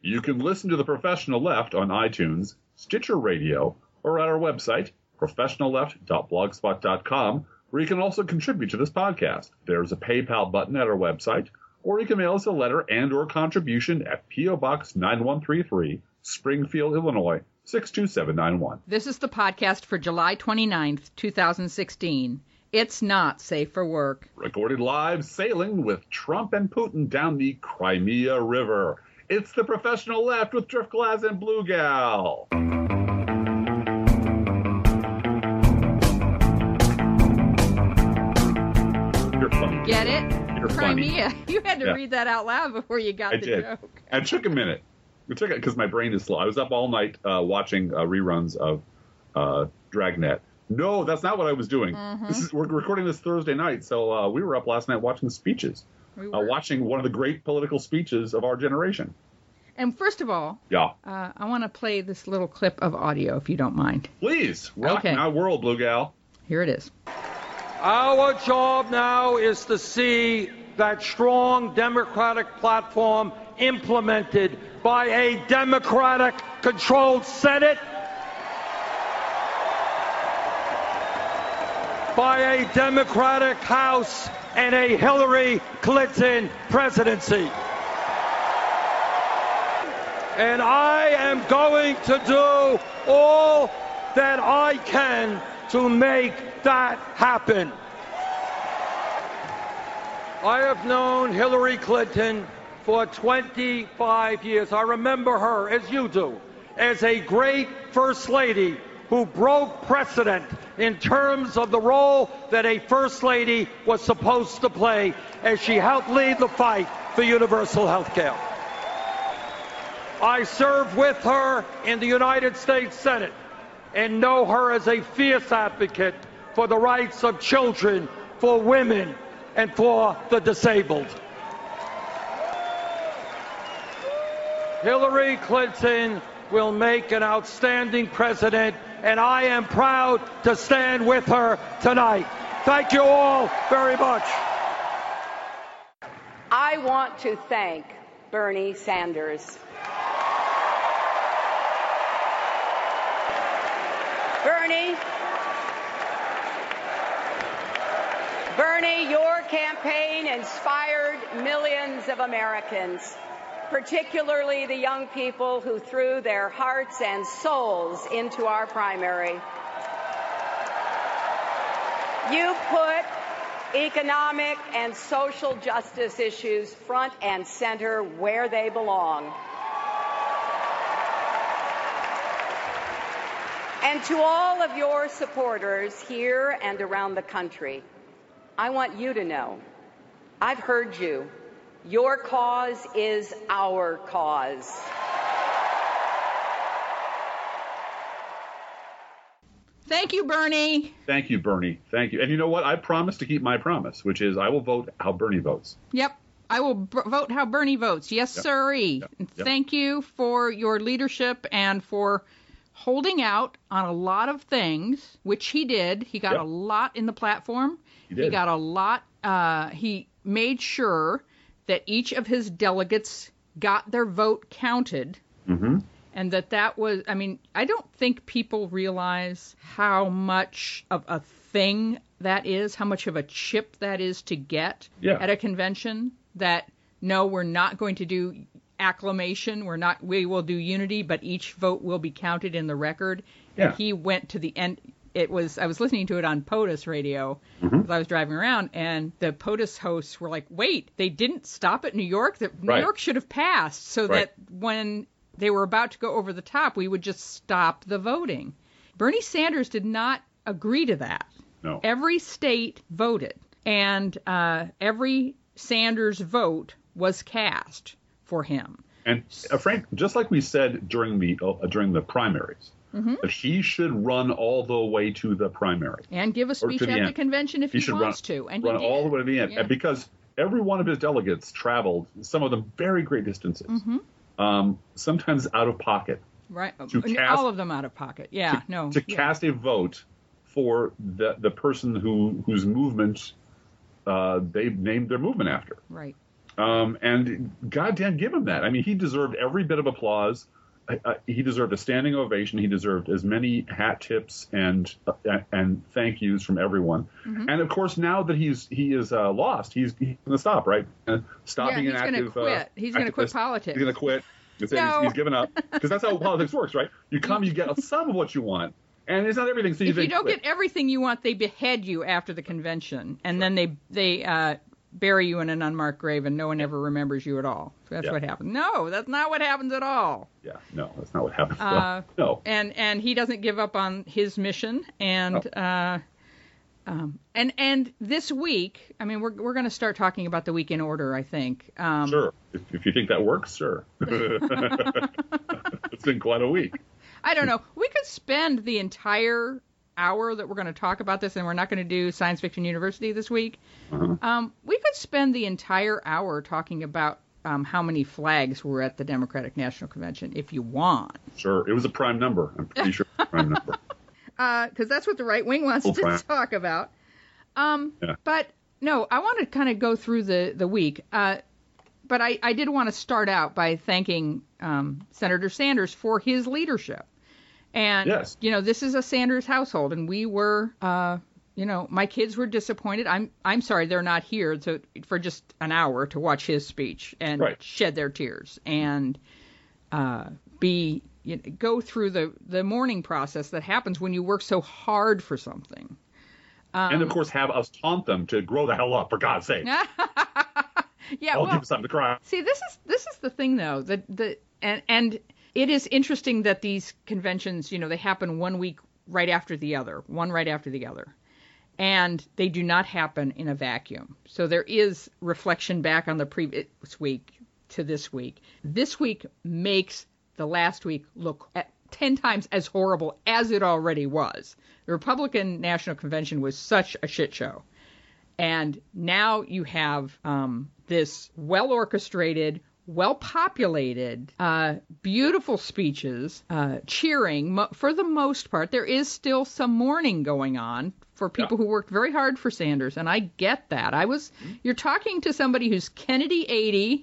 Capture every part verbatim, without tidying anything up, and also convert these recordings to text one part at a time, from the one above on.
You can listen to The Professional Left on iTunes, Stitcher Radio, or at our website, professional left dot blogspot dot com, where you can also contribute to this podcast. There's a PayPal button at our website, or you can mail us a letter and or contribution at P O. Box nine one three three, Springfield, Illinois, six two seven nine one. This is the podcast for July twenty-ninth, two thousand sixteen. It's not safe for work. Recorded live sailing with Trump and Putin down the Crimea River. It's The Professional Left with Driftglass and Blue Gal. You're funny. Get it? You're Crimea. funny. You had to Yeah. read that out loud before you got I the did. joke. It took a minute. It took it because my brain is slow. I was up all night uh, watching uh, reruns of uh, Dragnet. No, that's not what I was doing. Mm-hmm. This is we're recording this Thursday night, so uh, we were up last night watching speeches. We Uh, were. watching one of the great political speeches of our generation. And first of all, Yeah. uh, I want to play this little clip of audio, if you don't mind. Please, rock Okay. my world, Blue Gal. Here it is. Our job now is to see that strong Democratic platform implemented by a Democratic-controlled Senate, by a Democratic House, and a Hillary Clinton presidency. And I am going to do all that I can to make that happen. I have known Hillary Clinton for twenty-five years. I remember her, as you do, as a great First Lady who broke precedent in terms of the role that a First Lady was supposed to play as she helped lead the fight for universal health care. I served with her in the United States Senate and know her as a fierce advocate for the rights of children, for women, and for the disabled. Hillary Clinton will make an outstanding president, and I am proud to stand with her tonight. Thank you all very much. I want to thank Bernie Sanders. Bernie, Bernie, your campaign inspired millions of Americans, particularly the young people who threw their hearts and souls into our primary. You put economic and social justice issues front and center where they belong. And to all of your supporters here and around the country, I want you to know, I've heard you. Your cause is our cause. Thank you, Bernie. Thank you, Bernie. Thank you. And you know what? I promise to keep my promise, which is I will vote how Bernie votes. Yep. I will b- vote how Bernie votes. Yes, Yep. sirree. Yep. And Yep. Thank you for your leadership and for holding out on a lot of things, which he did. He got Yep. a lot in the platform. He did. got a lot. Uh, he made sure that each of his delegates got their vote counted. Mm-hmm. And that that was, I mean, I don't think people realize how much of a thing that is, how much of a chip that is to get Yeah. at a convention, that, no, we're not going to do acclamation, we're not, we will do unity, but each vote will be counted in the record. Yeah. And he went to the end. It was, I was listening to it on POTUS radio Mm-hmm. as I was driving around, and the POTUS hosts were like, wait, they didn't stop at New York? That New Right. York should have passed, so Right. that when they were about to go over the top, we would just stop the voting. Bernie Sanders did not agree to that. No. Every state voted, and uh, every Sanders vote was cast for him. And uh, Frank, just like we said during the uh, during the primaries, Mm-hmm. that he should run all the way to the primary. And give a Or speech to the at the end. convention if He he, should wants run, to. And run he did. all the way to the end. Yeah. And because every one of his delegates traveled, some of them very great distances, Mm-hmm. um, sometimes out of pocket, Right. to And cast- all of them out of pocket. Yeah, to, no. to yeah. cast a vote for the the person who whose movement uh, they named their movement after. Right. Um, and goddamn, give him that. I mean, he deserved every bit of applause. Uh, he deserved a standing ovation. He deserved as many hat tips and uh, and thank yous from everyone. Mm-hmm. And of course, now that he's he is uh, lost, he's, he's going to stop, right? Uh, stop yeah, being he's an active. Gonna quit. Uh, he's going to quit politics. He's going to quit. He's, no. he's, he's given up because that's how politics works, right? You come, you get some of what you want, and it's not everything. So you if you don't quit. get everything you want, they behead you after the convention, and right. then they they. Uh, bury you in an unmarked grave and no one ever remembers you at all. So that's yeah. what happens. No, that's not what happens at all. Yeah, no, that's not what happens. Uh, no. And and he doesn't give up on his mission. And oh. uh, um, and and this week, I mean, we're we're going to start talking about the week in order, I think. Um, sure. If, if you think that works, sure. It's been quite a week. I don't know. We could spend the entire hour that we're going to talk about this, and we're not going to do Science Fiction University this week. Uh-huh. Um, we could spend the entire hour talking about um, how many flags were at the Democratic National Convention, if you want. Sure. It was a prime number. I'm pretty sure it was a prime number. Because uh, that's what the right wing wants oh, to prime. talk about. Um, yeah. But, no, I want to kind of go through the, the week. Uh, but I, I did want to start out by thanking um, Senator Sanders for his leadership. And, yes. you know, this is a Sanders household, and we were, uh, you know, my kids were disappointed. I'm I'm sorry they're not here to, for just an hour to watch his speech and right. shed their tears and uh, be you know, go through the, the mourning process that happens when you work so hard for something. Um, and, of course, have us taunt them to grow the hell up, for God's sake. yeah, I'll well, give them something to cry. See, this is this is the thing, though, that the and and. It is interesting that these conventions, you know, they happen one week right after the other, one right after the other. And they do not happen in a vacuum. So there is reflection back on the previous week to this week. This week makes the last week look at ten times as horrible as it already was. The Republican National Convention was such a shit show. And now you have um, this well-orchestrated, well-populated, uh, beautiful speeches, uh, cheering. Mo- for the most part, there is still some mourning going on for people yeah. who worked very hard for Sanders, and I get that. I was, you're talking to somebody who's Kennedy eighty,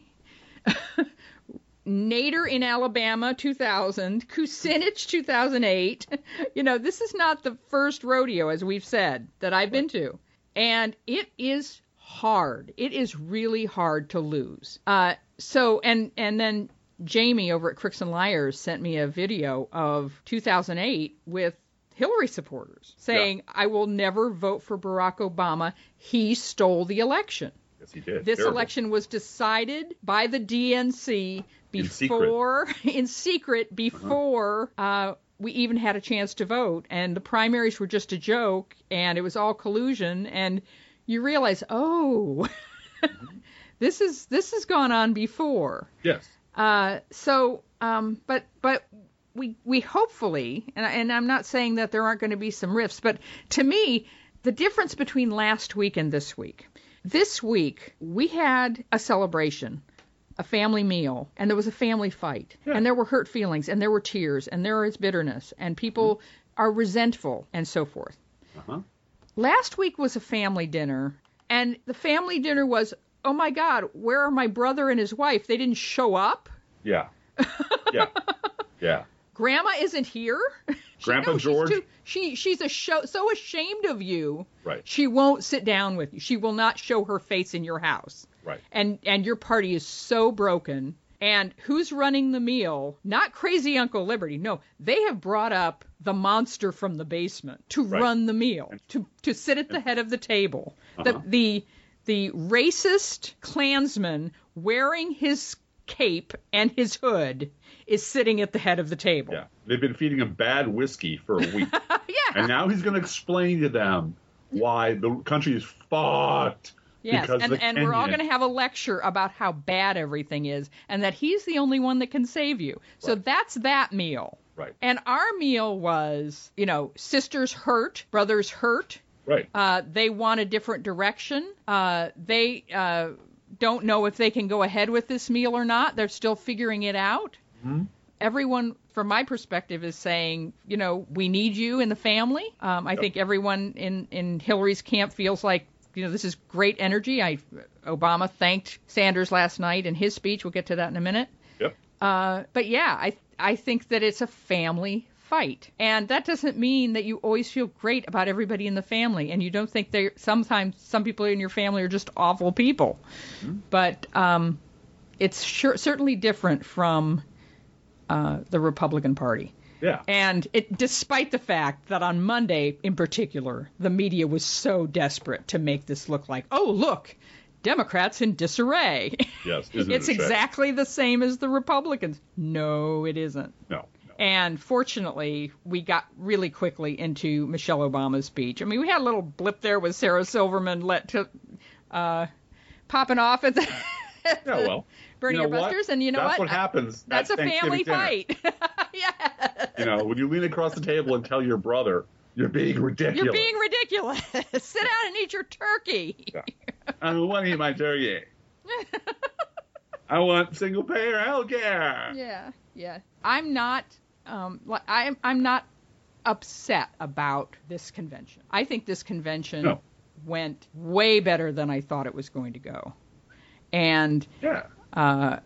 Nader in Alabama two thousand, Kucinich two thousand eight. You know, this is not the first rodeo, as we've said, that I've been to, and it is hard. It is really hard to lose. Uh, So, and and then Jamie over at Crooks and Liars sent me a video of two thousand eight with Hillary supporters saying, yeah. I will never vote for Barack Obama. He stole the election. Yes, he did. This Terrible. election was decided by the D N C before, in secret, in secret before uh-huh. uh, we even had a chance to vote. And the primaries were just a joke, and it was all collusion. And you realize, oh... mm-hmm. This is this has gone on before. Yes. Uh, so, um, but but we we hopefully, and, and I'm not saying that there aren't going to be some rifts, but to me, the difference between last week and this week, this week we had a celebration, a family meal, and there was a family fight, yeah. and there were hurt feelings, and there were tears, and there is bitterness, and people mm-hmm. are resentful, and so forth. Uh-huh. Last week was a family dinner, and the family dinner was, oh my God, where are my brother and his wife? They didn't show up? Yeah. Yeah. Yeah. Grandma isn't here? She, Grandpa no, George? She's, too, she, she's a show, so ashamed of you. Right. She won't sit down with you. She will not show her face in your house. Right. And and your party is so broken. And who's running the meal? Not crazy Uncle Liberty. No, they have brought up the monster from the basement to right. run the meal, to, to sit at the head of the table. Uh-huh. The, the The racist Klansman wearing his cape and his hood is sitting at the head of the table. Yeah, they've been feeding him bad whiskey for a week. Yeah. And now he's going to explain to them why the country is fucked. Yes, because and, the and Kenyan... we're all going to have a lecture about how bad everything is and that he's the only one that can save you. So right. that's that meal. Right. And our meal was, you know, sisters hurt, brothers hurt. Right. Uh, they want a different direction. Uh, they uh, don't know if they can go ahead with this meal or not. They're still figuring it out. Mm-hmm. Everyone, from my perspective, is saying, you know, we need you in the family. Um, I yep. think everyone in, in Hillary's camp feels like you know, this is great energy. I Obama thanked Sanders last night in his speech. We'll get to that in a minute. Yep. Uh, but yeah, I I think that it's a family fight, and that doesn't mean that you always feel great about everybody in the family, and you don't think they sometimes some people in your family are just awful people. Mm-hmm. But um, it's sure, certainly different from uh, the Republican Party. Yeah. And it, despite the fact that on Monday, in particular, the media was so desperate to make this look like, oh, look, Democrats in disarray. Yes, isn't it's it a shame? exactly the same as the Republicans. No, it isn't. No, no. And fortunately, we got really quickly into Michelle Obama's speech. I mean, we had a little blip there with Sarah Silverman let to, uh, popping off at the, at yeah, the well, Bernie you know Busters, what? and you know That's what? what happens. That's at a family Thanksgiving dinner. fight. Yeah. You know, when you lean across the table and tell your brother, you're being ridiculous. You're being ridiculous. Sit down and eat your turkey. Yeah. I don't want to eat my turkey. I want single payer health care. Yeah, yeah. I'm not. Um, I'm I'm not upset about this convention. I think this convention no. went way better than I thought it was going to go. And yeah. Uh,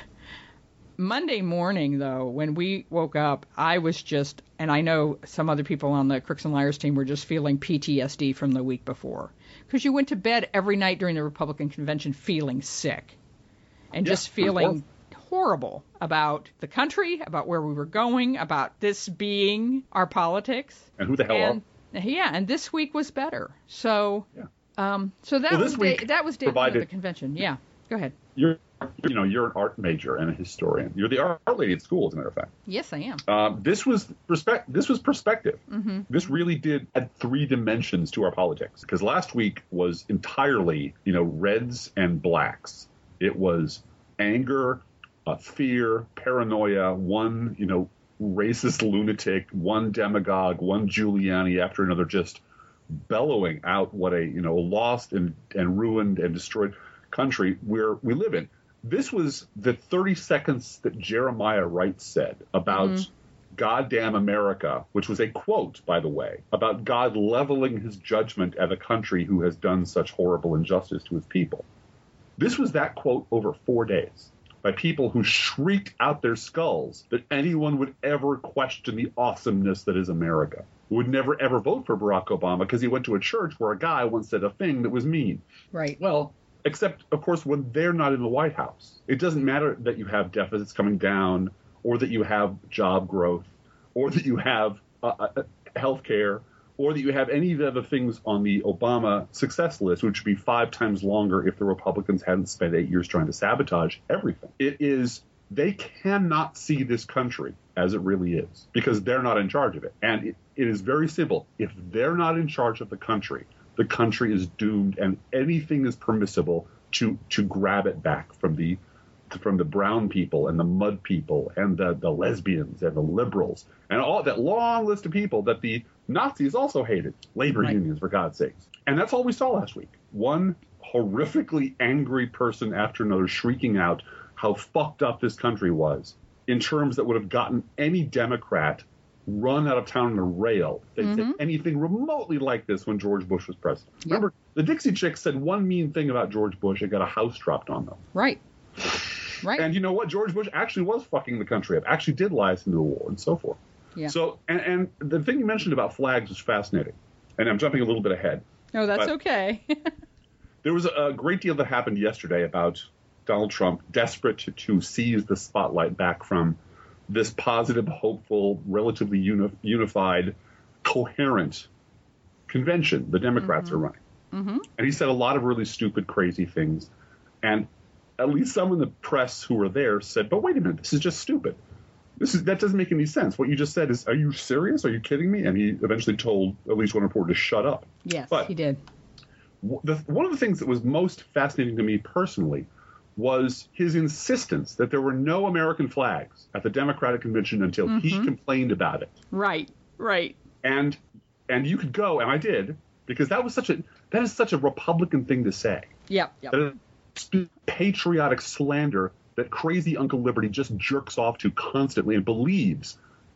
Monday morning, though, when we woke up, I was just, and I know some other people on the Crooks and Liars team were just feeling P T S D from the week before. Because you went to bed every night during the Republican convention feeling sick and yeah, just feeling horrible about the country, about where we were going, about this being our politics. And who the hell and, are? Yeah, and this week was better. So, yeah. um, so that well, was day, that was day one of the convention. Yeah, go ahead. You're, you know, you're an art major and a historian. You're the art lady at school, as a matter of fact. Yes, I am. Um, this was respect. This was perspective. Mm-hmm. This really did add three dimensions to our politics. Because last week was entirely, you know, reds and blacks. It was anger, uh, fear, paranoia. One, you know, racist lunatic, one demagogue, one Giuliani after another, just bellowing out what a, you know, lost and, and ruined and destroyed country where we live in. This was the thirty seconds that Jeremiah Wright said about mm-hmm. goddamn America, which was a quote, by the way, about God leveling his judgment at a country who has done such horrible injustice to his people. This was that quote over four days by people who shrieked out their skulls that anyone would ever question the awesomeness that is America. Who would never, ever vote for Barack Obama because he went to a church where a guy once said a thing that was mean. Right. Well, except, of course, when they're not in the White House. It doesn't matter that you have deficits coming down or that you have job growth or that you have uh, uh, health care or that you have any of the other things on the Obama success list, which would be five times longer if the Republicans hadn't spent eight years trying to sabotage everything. It is, they cannot see this country as it really is because they're not in charge of it. And it, it is very simple. If they're not in charge of the country, the country is doomed, and anything is permissible to to grab it back from the from the brown people and the mud people and the, the lesbians and the liberals and all that long list of people that the Nazis also hated. Labor right. unions, for God's sakes. And that's all we saw last week. One horrifically angry person after another shrieking out how fucked up this country was in terms that would have gotten any Democrat run out of town on a rail. They mm-hmm. said anything remotely like this when George Bush was president. Yep. Remember, the Dixie Chicks said one mean thing about George Bush. It got a house dropped on them. Right. Right. And you know what? George Bush actually was fucking the country up, actually did lie into the war and so forth. Yeah. So, and, and the thing you mentioned about flags was fascinating. And I'm jumping a little bit ahead. No, that's okay. There was a, a great deal that happened yesterday about Donald Trump desperate to, to seize the spotlight back from this positive, hopeful, relatively uni- unified, coherent convention the Democrats mm-hmm. are running. Mm-hmm. And he said a lot of really stupid, crazy things. And at least some in the press who were there said, but wait a minute, this is just stupid. This is that doesn't make any sense. What you just said is, are you serious? Are you kidding me? And he eventually told at least one reporter to shut up. Yes, but he did. The, one of the things that was most fascinating to me personally was his insistence that there were no American flags at the Democratic convention until mm-hmm. he complained about it. Right, right. And and you could go, and I did, because that was such a that is such a Republican thing to say. Yep, yep. That is patriotic slander that crazy Uncle Liberty just jerks off to constantly and believes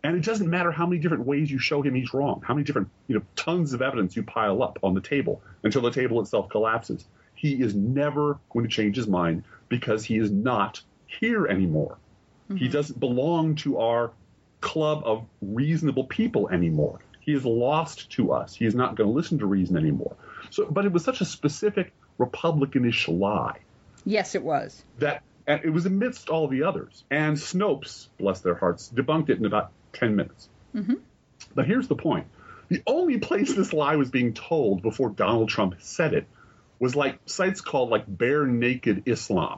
And it doesn't matter how many different ways you show him he's wrong, how many different, you know, tons of evidence you pile up on the table until the table itself collapses. He is never going to change his mind because he is not here anymore. Mm-hmm. He doesn't belong to our club of reasonable people anymore. He is lost to us. He is not going to listen to reason anymore. So, but it was such a specific Republicanish lie. Yes, it was. That and it was amidst all the others. And Snopes, bless their hearts, debunked it in about ten minutes. Mm-hmm. But here's the point. The only place this lie was being told before Donald Trump said it was like sites called like Bare Naked Islam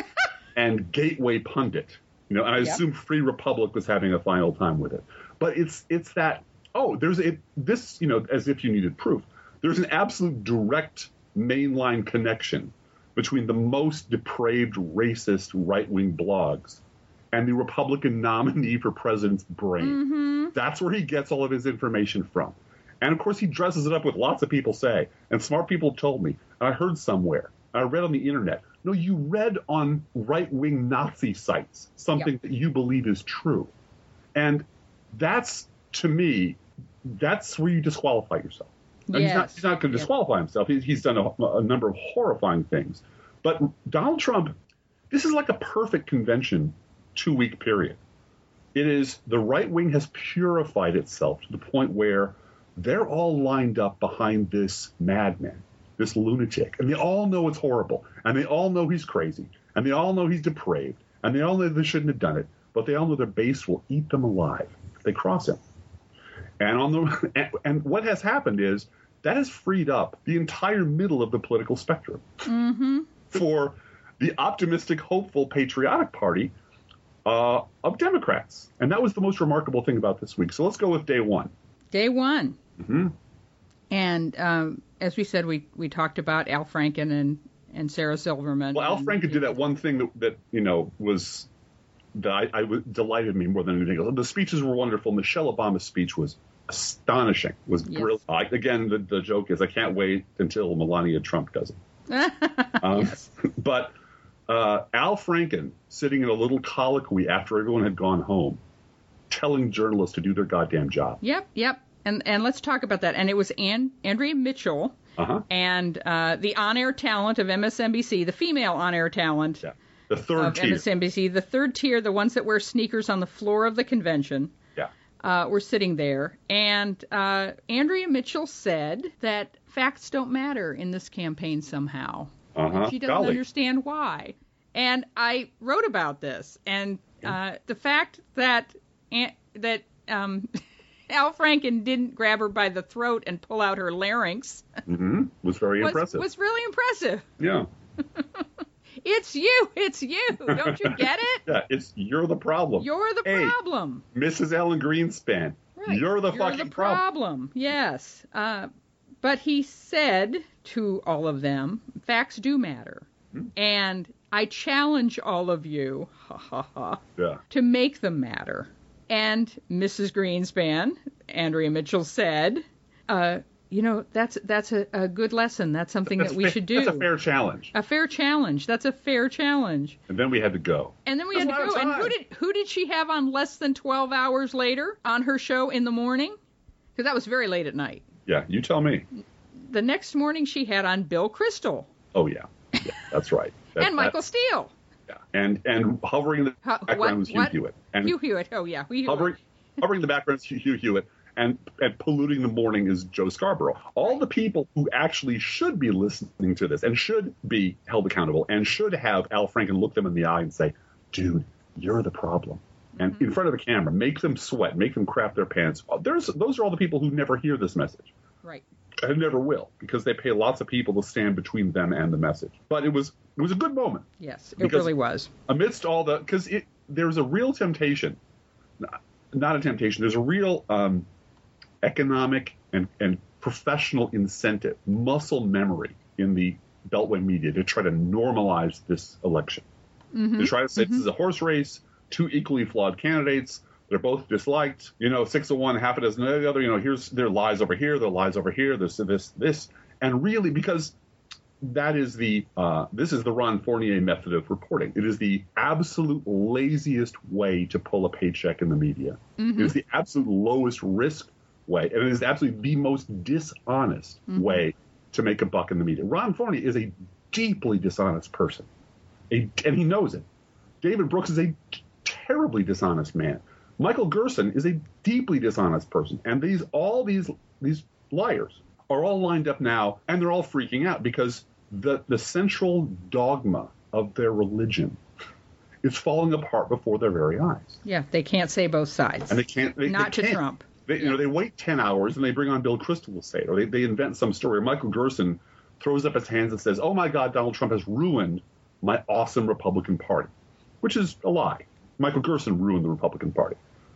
and Gateway Pundit. You know, and I yep. assume Free Republic was having a final time with it. But it's it's that, oh, there's a, this, you know, as if you needed proof. There's an absolute direct mainline connection between the most depraved, racist, right-wing blogs and the Republican nominee for president's brain. Mm-hmm. That's where he gets all of his information from. And, of course, he dresses it up with lots of people say, and smart people told me, and I heard somewhere, and I read on the internet, no, you read on right-wing Nazi sites something yep. that you believe is true. And that's, to me, that's where you disqualify yourself. Yes. He's not, he's not going to disqualify yep. himself. He, he's done a, a number of horrifying things. But Donald Trump, this is like a perfect convention two-week period. It is the right wing has purified itself to the point where they're all lined up behind this madman, this lunatic. And they all know it's horrible. And they all know he's crazy. And they all know he's depraved. And they all know they shouldn't have done it. But they all know their base will eat them alive. They cross him. And on the and, and what has happened is that has freed up the entire middle of the political spectrum mm-hmm. for the optimistic, hopeful, patriotic party uh, of Democrats. And that was the most remarkable thing about this week. So let's go with day one. Day one. Mm-hmm. And um, as we said, we, we talked about Al Franken and, and Sarah Silverman. Well, Al Franken did that one thing that, that you know, was that I, I was, delighted me more than anything else. The speeches were wonderful. Michelle Obama's speech was astonishing, was yes. brilliant. I, again, the, the joke is I can't wait until Melania Trump does it. um, yes. But uh, Al Franken sitting in a little colloquy after everyone had gone home, telling journalists to do their goddamn job. Yep, yep. And and let's talk about that. And it was Ann, Andrea Mitchell uh-huh. and uh, the on-air talent of M S N B C, the female on-air talent yeah. the third of tier. M S N B C, the third tier, the ones that wear sneakers on the floor of the convention. Yeah. Uh, were sitting there. And uh, Andrea Mitchell said that facts don't matter in this campaign somehow. Uh-huh. And she doesn't Golly. understand why. And I wrote about this. And uh, the fact that that um, Al Franken didn't grab her by the throat and pull out her larynx mm-hmm. was very was, impressive. Was really impressive. Yeah. It's you. It's you. Don't you get it? Yeah, it's you're the problem. You're the hey, problem. Missus Ellen Greenspan. Right. You're the you're fucking the problem. problem. Yes. Uh, but he said to all of them, facts do matter. Hmm. And I challenge all of you ha, ha, ha, yeah. to make them matter. And Missus Greenspan, Andrea Mitchell, said, uh, you know, that's that's a, a good lesson. That's something that's that we fa- should do. That's a fair challenge. A fair challenge. That's a fair challenge. And then we had to go. And then we That's had to go. And who did who did she have on less than twelve hours later on her show in the morning? Because that was very late at night. Yeah, you tell me. The next morning she had on Bill Kristol. Oh, yeah. Yeah, that's right. That, and Michael Steele. Yeah. And and hovering in the Huh, background what, was Hugh what? Hewitt. And Hugh Hewitt. Oh, yeah. Hugh hovering, hovering in the background is Hugh Hewitt. And, and polluting the morning is Joe Scarborough. All the people who actually should be listening to this and should be held accountable and should have Al Franken look them in the eye and say, dude, you're the problem. And mm-hmm. in front of the camera, make them sweat, make them crap their pants. There's, those are all the people who never hear this message. Right. And never will, because they pay lots of people to stand between them and the message. But it was it was a good moment. Yes, it really was. Amidst all the, because there's a real temptation, not a temptation, there's a real um, economic and, and professional incentive, muscle memory in the Beltway media to try to normalize this election. Mm-hmm. To try to say mm-hmm. this is a horse race, two equally flawed candidates. They're both disliked, you know, six of one, half a dozen of the other, you know, here's their lies over here, their lies over here, this, this, this. And really, because that is the uh, this is the Ron Fournier method of reporting. It is the absolute laziest way to pull a paycheck in the media. Mm-hmm. It is the absolute lowest risk way, and it is absolutely the most dishonest mm-hmm. way to make a buck in the media. Ron Fournier is a deeply dishonest person, a, and he knows it. David Brooks is a terribly dishonest man. Michael Gerson is a deeply dishonest person, and these all these these liars are all lined up now, and they're all freaking out because the the central dogma of their religion is falling apart before their very eyes. Yeah, they can't say both sides. And they can't. They, Not they to can't. Trump. They, you know, they wait ten hours and they bring on Bill Kristol to say it, or they, they invent some story. Or Michael Gerson throws up his hands and says, "Oh my God, Donald Trump has ruined my awesome Republican Party," which is a lie. Michael Gerson ruined the Republican Party.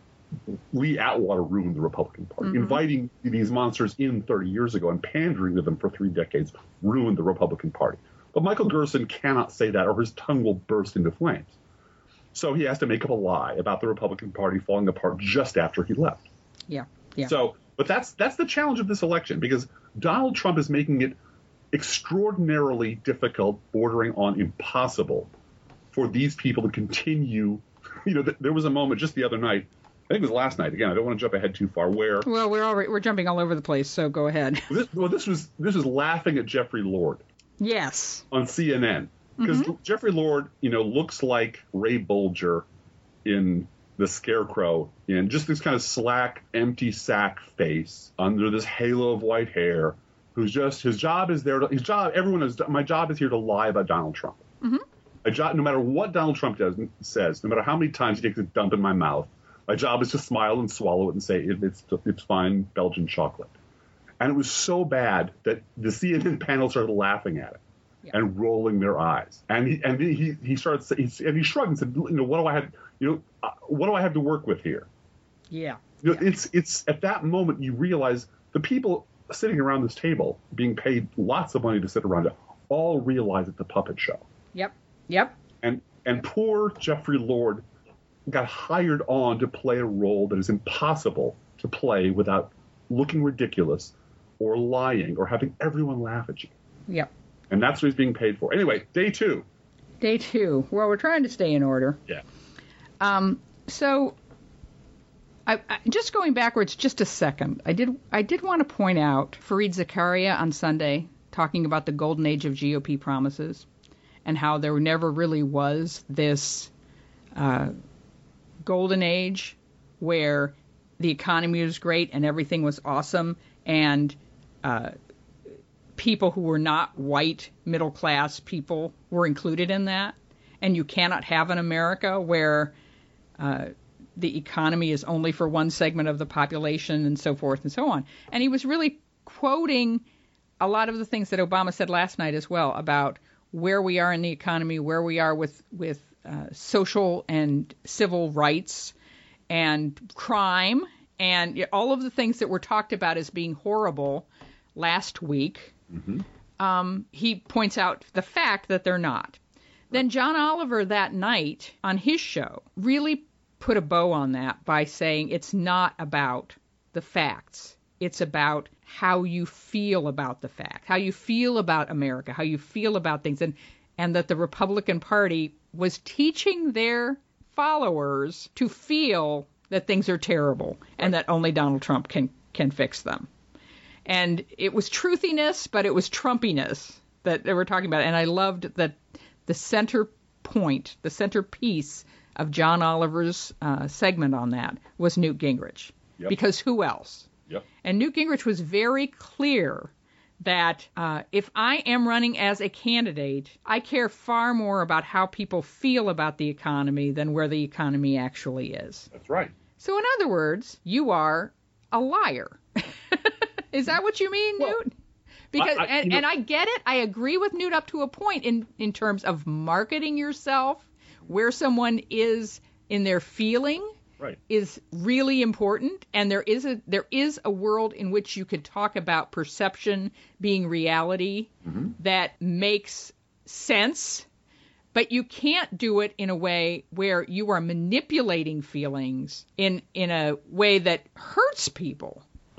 Lee Atwater ruined the Republican Party. Mm-hmm. Inviting these monsters in thirty years ago and pandering to them for three decades ruined the Republican Party. But Michael Gerson cannot say that, or his tongue will burst into flames. So he has to make up a lie about the Republican Party falling apart just after he left. Yeah, yeah. So, but that's that's the challenge of this election, because Donald Trump is making it extraordinarily difficult, bordering on impossible, for these people to continue. You know, th- there was a moment just the other night. I think it was last night. Again, I don't want to jump ahead too far. Where well, we're already we're jumping all over the place, so go ahead. This, well, this was this was laughing at Jeffrey Lord. Yes. On C N N, because mm-hmm. Jeffrey Lord, you know, looks like Ray Bolger in The Scarecrow, in just this kind of slack, empty sack face under this halo of white hair. Who's just his job is there. To, his job. Everyone is. My job is here to lie about Donald Trump. Mm-hmm. My job, no matter what Donald Trump does says, no matter how many times he takes a dump in my mouth. My job is to smile and swallow it and say it, it's it's fine Belgian chocolate. And it was so bad that the C N N panel started laughing at it yeah. and rolling their eyes. And he and he he started he, and he shrugged and said, you know, what do I have you know uh, what do I have to work with here? Yeah. You know, yeah. It's it's at that moment you realize the people sitting around this table being paid lots of money to sit around it all realize it's a puppet show. Yep. Yep. And and poor Jeffrey Lord got hired on to play a role that is impossible to play without looking ridiculous or lying or having everyone laugh at you. Yep. And that's what he's being paid for. Anyway, day two. Day two. Well, we're trying to stay in order. Yeah. Um. So, I, I just going backwards just a second. I did I did want to point out Fareed Zakaria on Sunday talking about the golden age of G O P promises and how there never really was this uh, golden age where the economy was great and everything was awesome, and uh, people who were not white middle class people were included in that. And you cannot have an America where uh, the economy is only for one segment of the population and so forth and so on. And he was really quoting a lot of the things that Obama said last night as well about where we are in the economy, where we are with with uh, social and civil rights and crime and all of the things that were talked about as being horrible last week. Mm-hmm. Um, he points out the fact that they're not. Then John Oliver that night on his show really put a bow on that by saying it's not about the facts. It's about how you feel about the fact, how you feel about America, how you feel about things, and, and that the Republican Party was teaching their followers to feel that things are terrible and that only Donald Trump can, can fix them. And it was truthiness, but it was Trumpiness that they were talking about. And I loved that the center point, the centerpiece of John Oliver's uh, segment on that was Newt Gingrich. Yep. Because who else? Yep. And Newt Gingrich was very clear that uh, if I am running as a candidate, I care far more about how people feel about the economy than where the economy actually is. That's right. So in other words, you are a liar. Is that what you mean, well, Newt? Because I, I, and, and I get it. I agree with Newt up to a point in, in terms of marketing yourself, where someone is in their feeling. Right. Is really important, and there is a there is a world in which you could talk about perception being reality mm-hmm. that makes sense, but you can't do it in a way where you are manipulating feelings in in a way that hurts people. Uh-huh.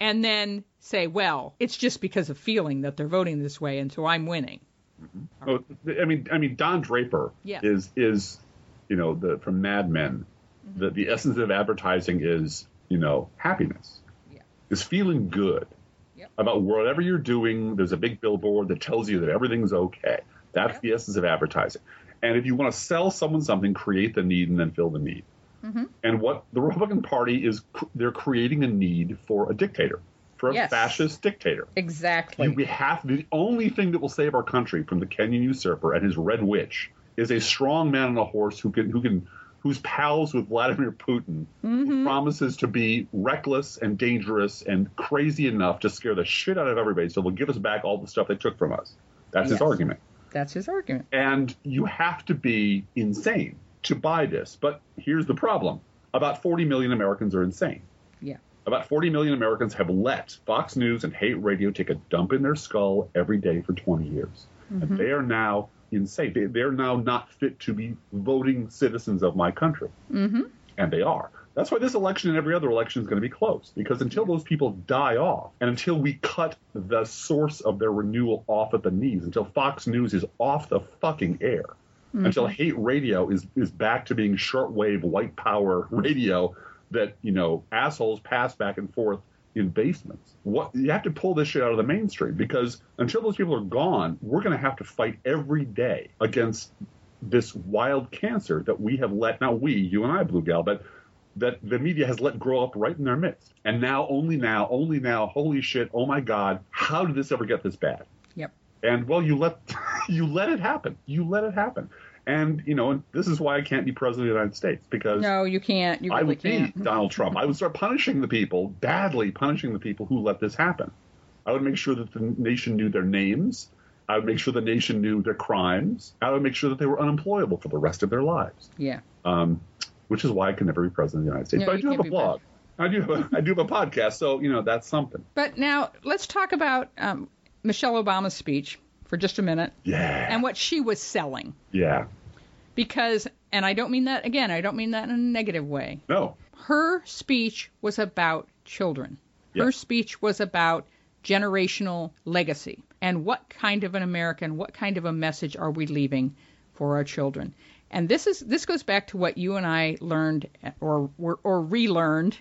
and then say, well, it's just because of feeling that they're voting this way, and so I'm winning. Mm-hmm. Oh, I mean, I mean, Don Draper yeah. is is, you know, the from Mad Men. Mm-hmm. The the essence of advertising is, you know, happiness. Yeah. Is feeling good yep. about whatever you're doing. There's a big billboard that tells you that everything's okay. That's yep. the essence of advertising. And if you want to sell someone something, create the need and then fill the need. Mm-hmm. And what the Republican Party is, they're creating a need for a dictator, for a yes. fascist dictator. Exactly. You, we have the only thing that will save our country from the Kenyan usurper and his red witch is a strong man on a horse who can who can who's pals with Vladimir Putin, mm-hmm. who promises to be reckless and dangerous and crazy enough to scare the shit out of everybody, so they'll give us back all the stuff they took from us. That's yes. his argument. That's his argument. And you have to be insane to buy this. But here's the problem. About forty million Americans are insane. Yeah. About forty million Americans have let Fox News and hate radio take a dump in their skull every day for twenty years. Mm-hmm. And they are now insane. They, they're now not fit to be voting citizens of my country. Mm-hmm. And they are. That's why this election and every other election is going to be close, because until those people die off and until we cut the source of their renewal off at the knees, until Fox News is off the fucking air, mm-hmm. until hate radio is, is back to being shortwave white power radio that, you know, assholes pass back and forth in basements. What you have to pull this shit out of the mainstream, because until those people are gone, we're going to have to fight every day against this wild cancer that we have let, not we, you and I, Blue Gal, but that the media has let grow up right in their midst. And now, only now, only now, holy shit, oh my God, how did this ever get this bad? Yep. And, well, you let you let it happen. You let it happen. And, you know, and this is why I can't be president of the United States, because no, you can't. You really I would can't. be Donald Trump. I would start punishing the people, badly punishing the people who let this happen. I would make sure that the nation knew their names. I would make sure the nation knew their crimes. I would make sure that they were unemployable for the rest of their lives. Yeah. Um, which is why I can never be president of the United States. No, but I do have a blog. I do have a, I do have a podcast, so, you know, that's something. But now let's talk about um, Michelle Obama's speech for just a minute. Yeah. And what she was selling. Yeah. Because, and I don't mean that, again, I don't mean that in a negative way. No. Her speech was about children. Yeah. Her speech was about generational legacy. And what kind of an American, what kind of a message are we leaving for our children? And this is this goes back to what you and I learned or or, or relearned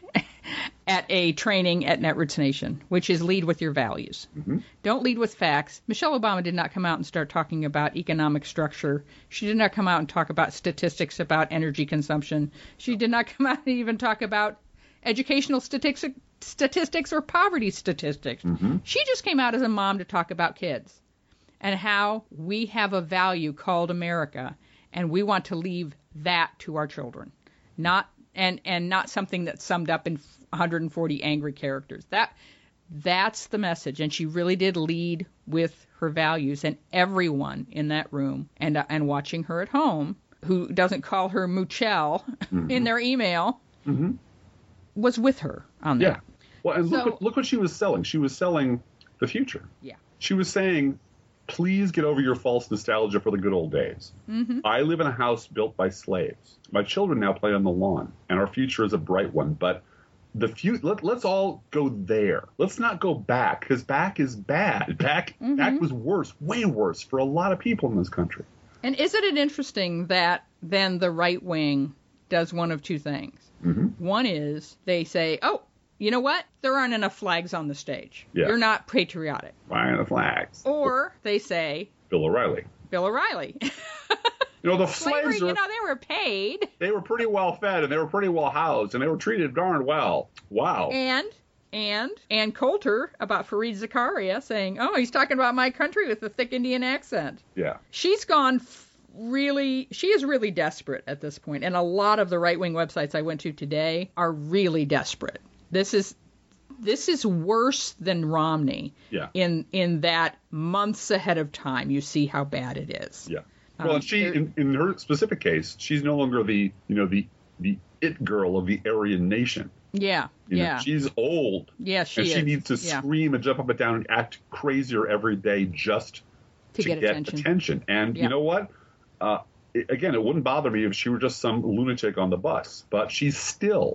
at a training at Netroots Nation, which is lead with your values. Mm-hmm. Don't lead with facts. Michelle Obama did not come out and start talking about economic structure. She did not come out and talk about statistics about energy consumption. She did not come out and even talk about educational statistics, statistics or poverty statistics. Mm-hmm. She just came out as a mom to talk about kids and how we have a value called America. And we want to leave that to our children, not and and not something that's summed up in one hundred forty angry characters. That that's the message, and she really did lead with her values. And everyone in that room and uh, and watching her at home, who doesn't call her Muchel mm-hmm. in their email, mm-hmm. was with her on that. Yeah. Well, and so, look what, look what she was selling. She was selling the future. Yeah. She was saying, please get over your false nostalgia for the good old days. Mm-hmm. I live in a house built by slaves. My children now play on the lawn, and our future is a bright one. But the fu- let, let's all go there. Let's not go back, because back is bad. Back, mm-hmm. back was worse, way worse for a lot of people in this country. And isn't it interesting that then the right wing does one of two things? Mm-hmm. One is they say, oh, you know what? There aren't enough flags on the stage. Yeah. You're not patriotic. Why aren't the flags? Or they say... Bill O'Reilly. Bill O'Reilly. You know, the Slavery, slaves are... you know, they were paid. They were pretty well fed, and they were pretty well housed, and they were treated darn well. Wow. And... And Ann Coulter about Fareed Zakaria saying, oh, he's talking about my country with a thick Indian accent. Yeah. She's gone... really, she is really desperate at this point. And a lot of the right-wing websites I went to today are really desperate. This is this is worse than Romney. Yeah. In in that months ahead of time, you see how bad it is. Yeah. Well, um, she in, in her specific case, she's no longer the you know the the it girl of the Aryan nation. Yeah. You yeah. know, she's old. Yeah, she and is. she needs to yeah. scream and jump up and down and act crazier every day just to, to get, get attention. attention. And yeah. you know what? Uh, it, again, it wouldn't bother me if she were just some lunatic on the bus, but she's still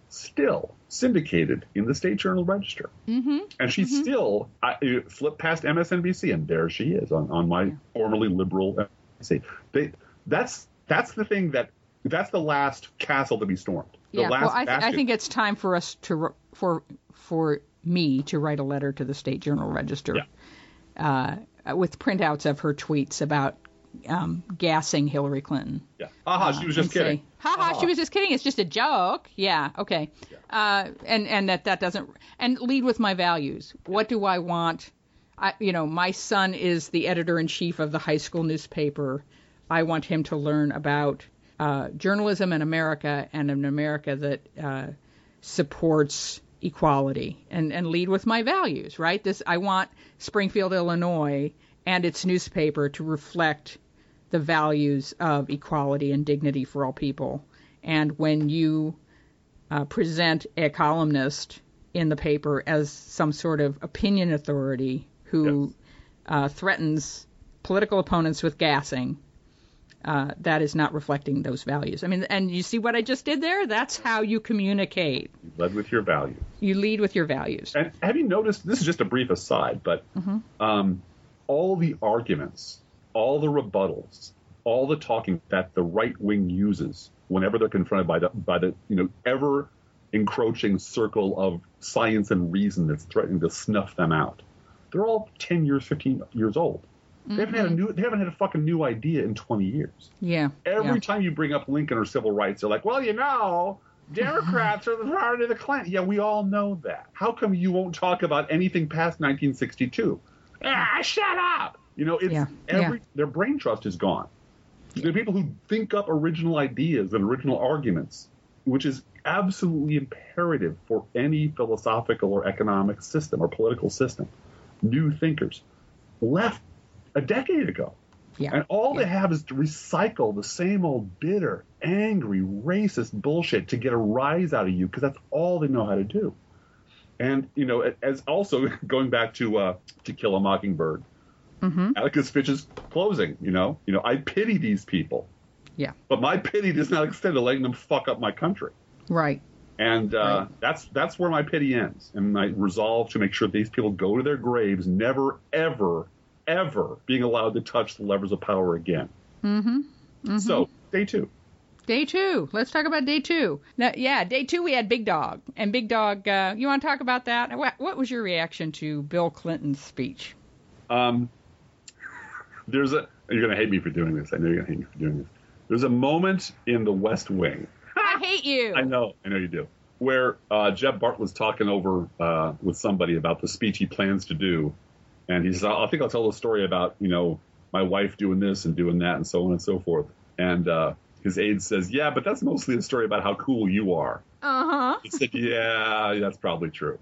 still syndicated in the State Journal Register. Mm-hmm. And she's mm-hmm. still, I flip past M S N B C, and there she is on, on my yeah. formerly liberal M S N B C. They, that's, that's the thing that, that's the last castle to be stormed. The yeah, last well, I, th- I think it's time for us to, for, for me to write a letter to the State Journal Register yeah. uh, with printouts of her tweets about um, gassing Hillary Clinton. Yeah. Haha, uh, she was just kidding. Ha ha, she was just kidding. It's just a joke. Yeah, okay. Yeah. Uh, and, and that, that doesn't... And lead with my values. Yeah. What do I want? I, you know, my son is the editor-in-chief of the high school newspaper. I want him to learn about uh, journalism in America and an America that uh, supports equality and, and lead with my values, right? This I want Springfield, Illinois, and its newspaper to reflect the values of equality and dignity for all people. And when you uh, present a columnist in the paper as some sort of opinion authority who yes. uh, threatens political opponents with gassing, uh, that is not reflecting those values. I mean, and you see what I just did there? That's how you communicate. You led with your values. You lead with your values. And have you noticed, this is just a brief aside, but mm-hmm. um, all the arguments, all the rebuttals, all the talking that the right wing uses whenever they're confronted by the by the you know ever encroaching circle of science and reason that's threatening to snuff them out, they're all ten years, fifteen years old. Mm-hmm. They haven't had a new they haven't had a fucking new idea in twenty years. Yeah. Every yeah. time you bring up Lincoln or civil rights, they're like, well, you know, Democrats are the party of the Clinton. Yeah, we all know that. How come you won't talk about anything past nineteen sixty-two? Ah, shut up. You know, it's yeah. every yeah. their brain trust is gone. There are people who think up original ideas and original arguments, which is absolutely imperative for any philosophical or economic system or political system. New thinkers left a decade ago. Yeah. And all yeah. they have is to recycle the same old bitter, angry, racist bullshit to get a rise out of you, because that's all they know how to do. And, you know, as also going back to uh, To Kill a Mockingbird, mm-hmm. Atticus Finch's closing, you know, you know, I pity these people. Yeah. But my pity does not extend to letting them fuck up my country. Right. And uh, right. that's that's where my pity ends. And my resolve to make sure these people go to their graves never, ever, ever being allowed to touch the levers of power again. Mm-hmm. Mm-hmm. So, day two. Day two. Let's talk about day two. Now, yeah, day two we had Big Dog. And Big Dog, uh, you want to talk about that? What, what was your reaction to Bill Clinton's speech? Um, there's a, you're going to hate me for doing this. I know you're going to hate me for doing this. There's a moment in The West Wing. I hate you. I know. I know you do. Where uh, Jeb Butt was talking over uh, with somebody about the speech he plans to do. And he says, I think I'll tell the story about, you know, my wife doing this and doing that and so on and so forth. And uh, his aide says, yeah, but that's mostly a story about how cool you are. Uh-huh. He said, yeah, that's probably true.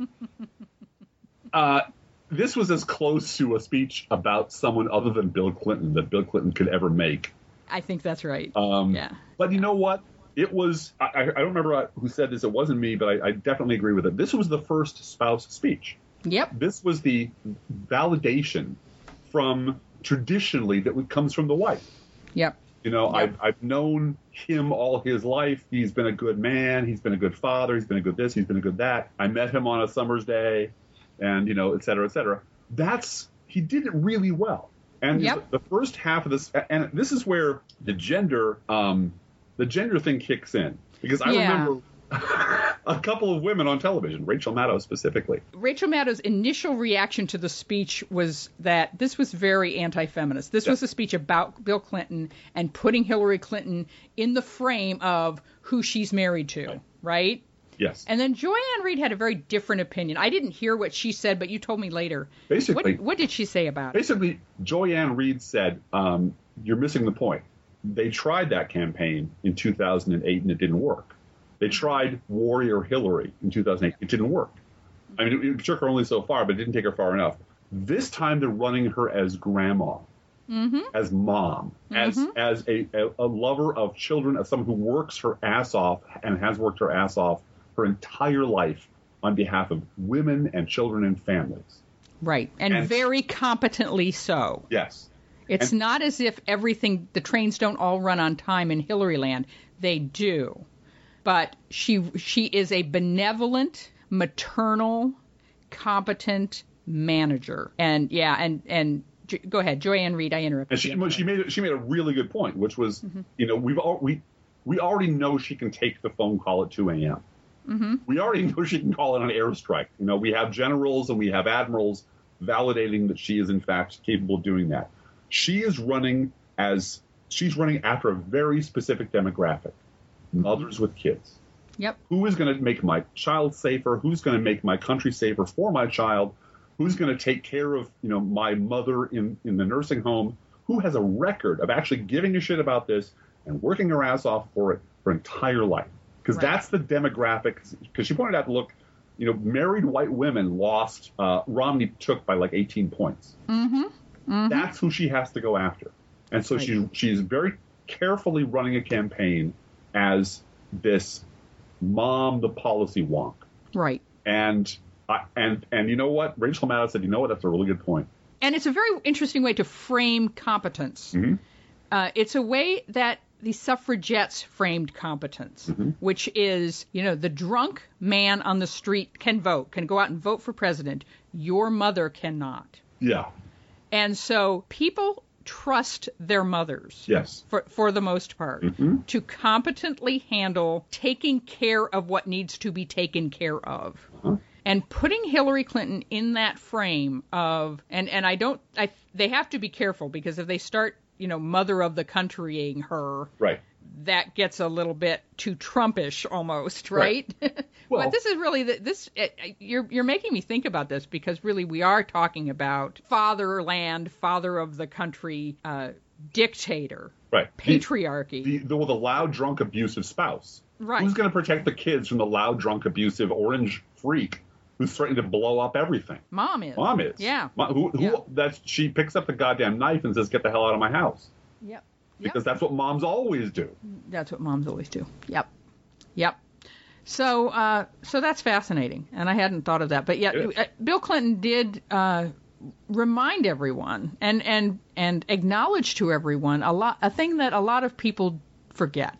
uh, this was as close to a speech about someone other than Bill Clinton that Bill Clinton could ever make. I think that's right. Um, yeah. But you know what? It was, I, I don't remember who said this. It wasn't me, but I, I definitely agree with it. This was the first spouse speech. Yep. This was the validation from traditionally that comes from the wife. Yep. You know, yep. I've, I've known him all his life. He's been a good man. He's been a good father. He's been a good this. He's been a good that. I met him on a summer's day and, you know, et cetera, et cetera. That's, he did it really well. And yep. the first half of this, and this is where the gender, um, the gender thing kicks in. Because I yeah. remember a couple of women on television, Rachel Maddow specifically. Rachel Maddow's initial reaction to the speech was that this was very anti-feminist. This yeah. was a speech about Bill Clinton and putting Hillary Clinton in the frame of who she's married to, right? right? Yes. And then Joy-Ann Reid had a very different opinion. I didn't hear what she said, but you told me later. Basically. What, what did she say about it? Basically, Joy-Ann Reid said, um, you're missing the point. They tried that campaign in two thousand eight and it didn't work. They tried Warrior Hillary in two thousand eight. It didn't work. I mean, it, it took her only so far, but it didn't take her far enough. This time they're running her as grandma, mm-hmm. as mom, mm-hmm. as as a, a, a lover of children, as someone who works her ass off and has worked her ass off her entire life on behalf of women and children and families. Right, and, and very competently so. Yes. It's and, not as if everything, the trains don't all run on time in Hillary land. They do. but she she is a benevolent, maternal, competent manager. And yeah, and and go ahead, Joy-Ann Reid. I interrupted. And she you. she made she made a really good point, which was, mm-hmm. you know, we've all, we we already know she can take the phone call at two a.m. Mm-hmm. We already know she can call it an airstrike. You know, we have generals and we have admirals validating that she is in fact capable of doing that. She is running as she's running after a very specific demographic: mothers with kids. Yep. Who is going to make my child safer? Who's going to make my country safer for my child? Who's going to take care of, you know, my mother in, in the nursing home? Who has a record of actually giving a shit about this and working her ass off for it for entire life? Because right. that's the demographic. Because she pointed out, look, you know, married white women lost, uh, Romney took by like eighteen points. Mm-hmm. Mm-hmm. That's who she has to go after. And so right. she, she's very carefully running a campaign as this mom, the policy wonk. Right. And uh, and and you know what? Rachel Maddow said, you know what? That's a really good point. And it's a very interesting way to frame competence. Mm-hmm. Uh, it's a way that the suffragettes framed competence, mm-hmm. which is, you know, the drunk man on the street can vote, can go out and vote for president. Your mother cannot. Yeah. And so people trust their mothers, yes, for, for the most part, mm-hmm. to competently handle taking care of what needs to be taken care of. Uh-huh. And putting Hillary Clinton in that frame of, and, and I don't, I they have to be careful, because if they start, you know, mother of the countrying her, right, that gets a little bit too Trumpish almost, right? right. Well, but this is really the, this. It, you're you're making me think about this, because really we are talking about fatherland, father of the country, uh, dictator, right, patriarchy, the the, the, the loud, drunk, abusive spouse. Right. Who's going to protect the kids from the loud, drunk, abusive orange freak who's threatening to blow up everything? Mom is. Mom is. Yeah. Mom, who who yeah. that's she picks up the goddamn knife and says, "Get the hell out of my house." Yep. Because yep. that's what moms always do. That's what moms always do. Yep. Yep. So, uh, so that's fascinating, and I hadn't thought of that. But yet, uh, Bill Clinton did uh, remind everyone and and and acknowledge to everyone a lot, a thing that a lot of people forget,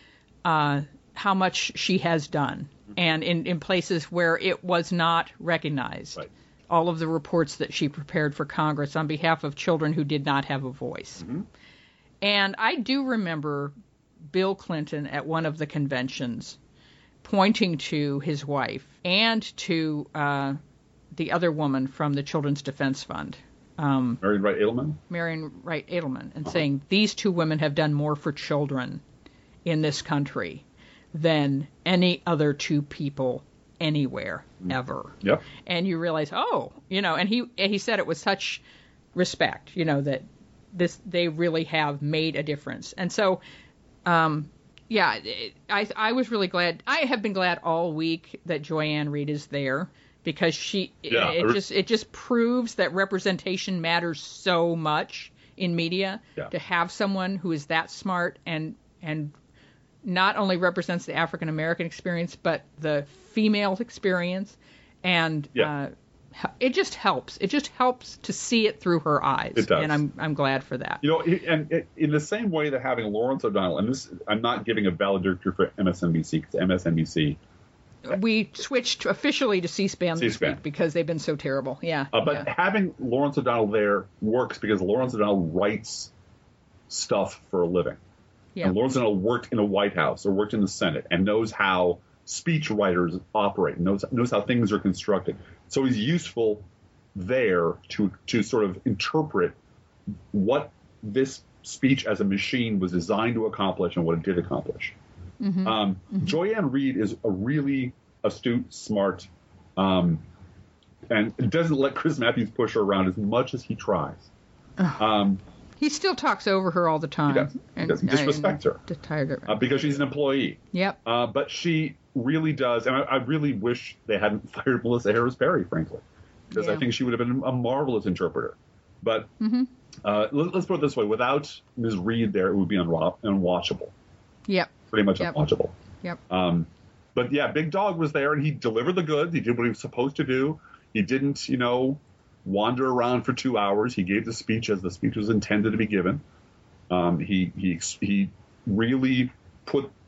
uh, how much she has done, mm-hmm. and in, in places where it was not recognized. Right. All of the reports that she prepared for Congress on behalf of children who did not have a voice. Mm-hmm. And I do remember Bill Clinton at one of the conventions pointing to his wife and to uh, the other woman from the Children's Defense Fund, um, Marian Wright Edelman, Marian Wright Edelman, and uh-huh. saying these two women have done more for children in this country than any other two people anywhere mm. ever. Yep. And you realize, oh, you know, and he he said it with such respect, you know, that this they really have made a difference. And so, um, yeah, it, I I was really glad. I have been glad all week that Joy-Ann Reid is there, because she yeah, it, it just it just proves that representation matters so much in media. Yeah. To have someone who is that smart and and not only represents the African American experience, but the female experience, and yeah. uh, it just helps. It just helps to see it through her eyes. It does. And I'm I'm glad for that. You know, and it, in the same way that having Lawrence O'Donnell, and this, I'm not giving a valedictory for M S N B C, because M S N B C. We switched officially to C-SPAN, C-SPAN. this week because they've been so terrible. Yeah. Uh, but yeah. having Lawrence O'Donnell there works because Lawrence O'Donnell writes stuff for a living. Yeah. And Lawrence O'Donnell worked in a White House or worked in the Senate and knows how speech writers operate, knows knows how things are constructed. So he's useful there to to sort of interpret what this speech as a machine was designed to accomplish and what it did accomplish. Mm-hmm. Um, mm-hmm. Joy-Ann Reid is a really astute, smart, um, and doesn't let Chris Matthews push her around as much as he tries. Um, He still talks over her all the time. He does. He does. Disrespects her. Tired of her. Uh, because she's an employee. Yep. Uh, but she really does, and I, I really wish they hadn't fired Melissa Harris Perry, frankly, because yeah. I think she would have been a marvelous interpreter. But mm-hmm. uh, let, let's put it this way: without Miz Reid there, it would be unwa- unwatchable. Yep. Pretty much yep. unwatchable. Yep. Um, but yeah, Big Dog was there, and he delivered the goods. He did what he was supposed to do. He didn't, you know, wander around for two hours. He gave the speech as the speech was intended to be given. Um, he he he really put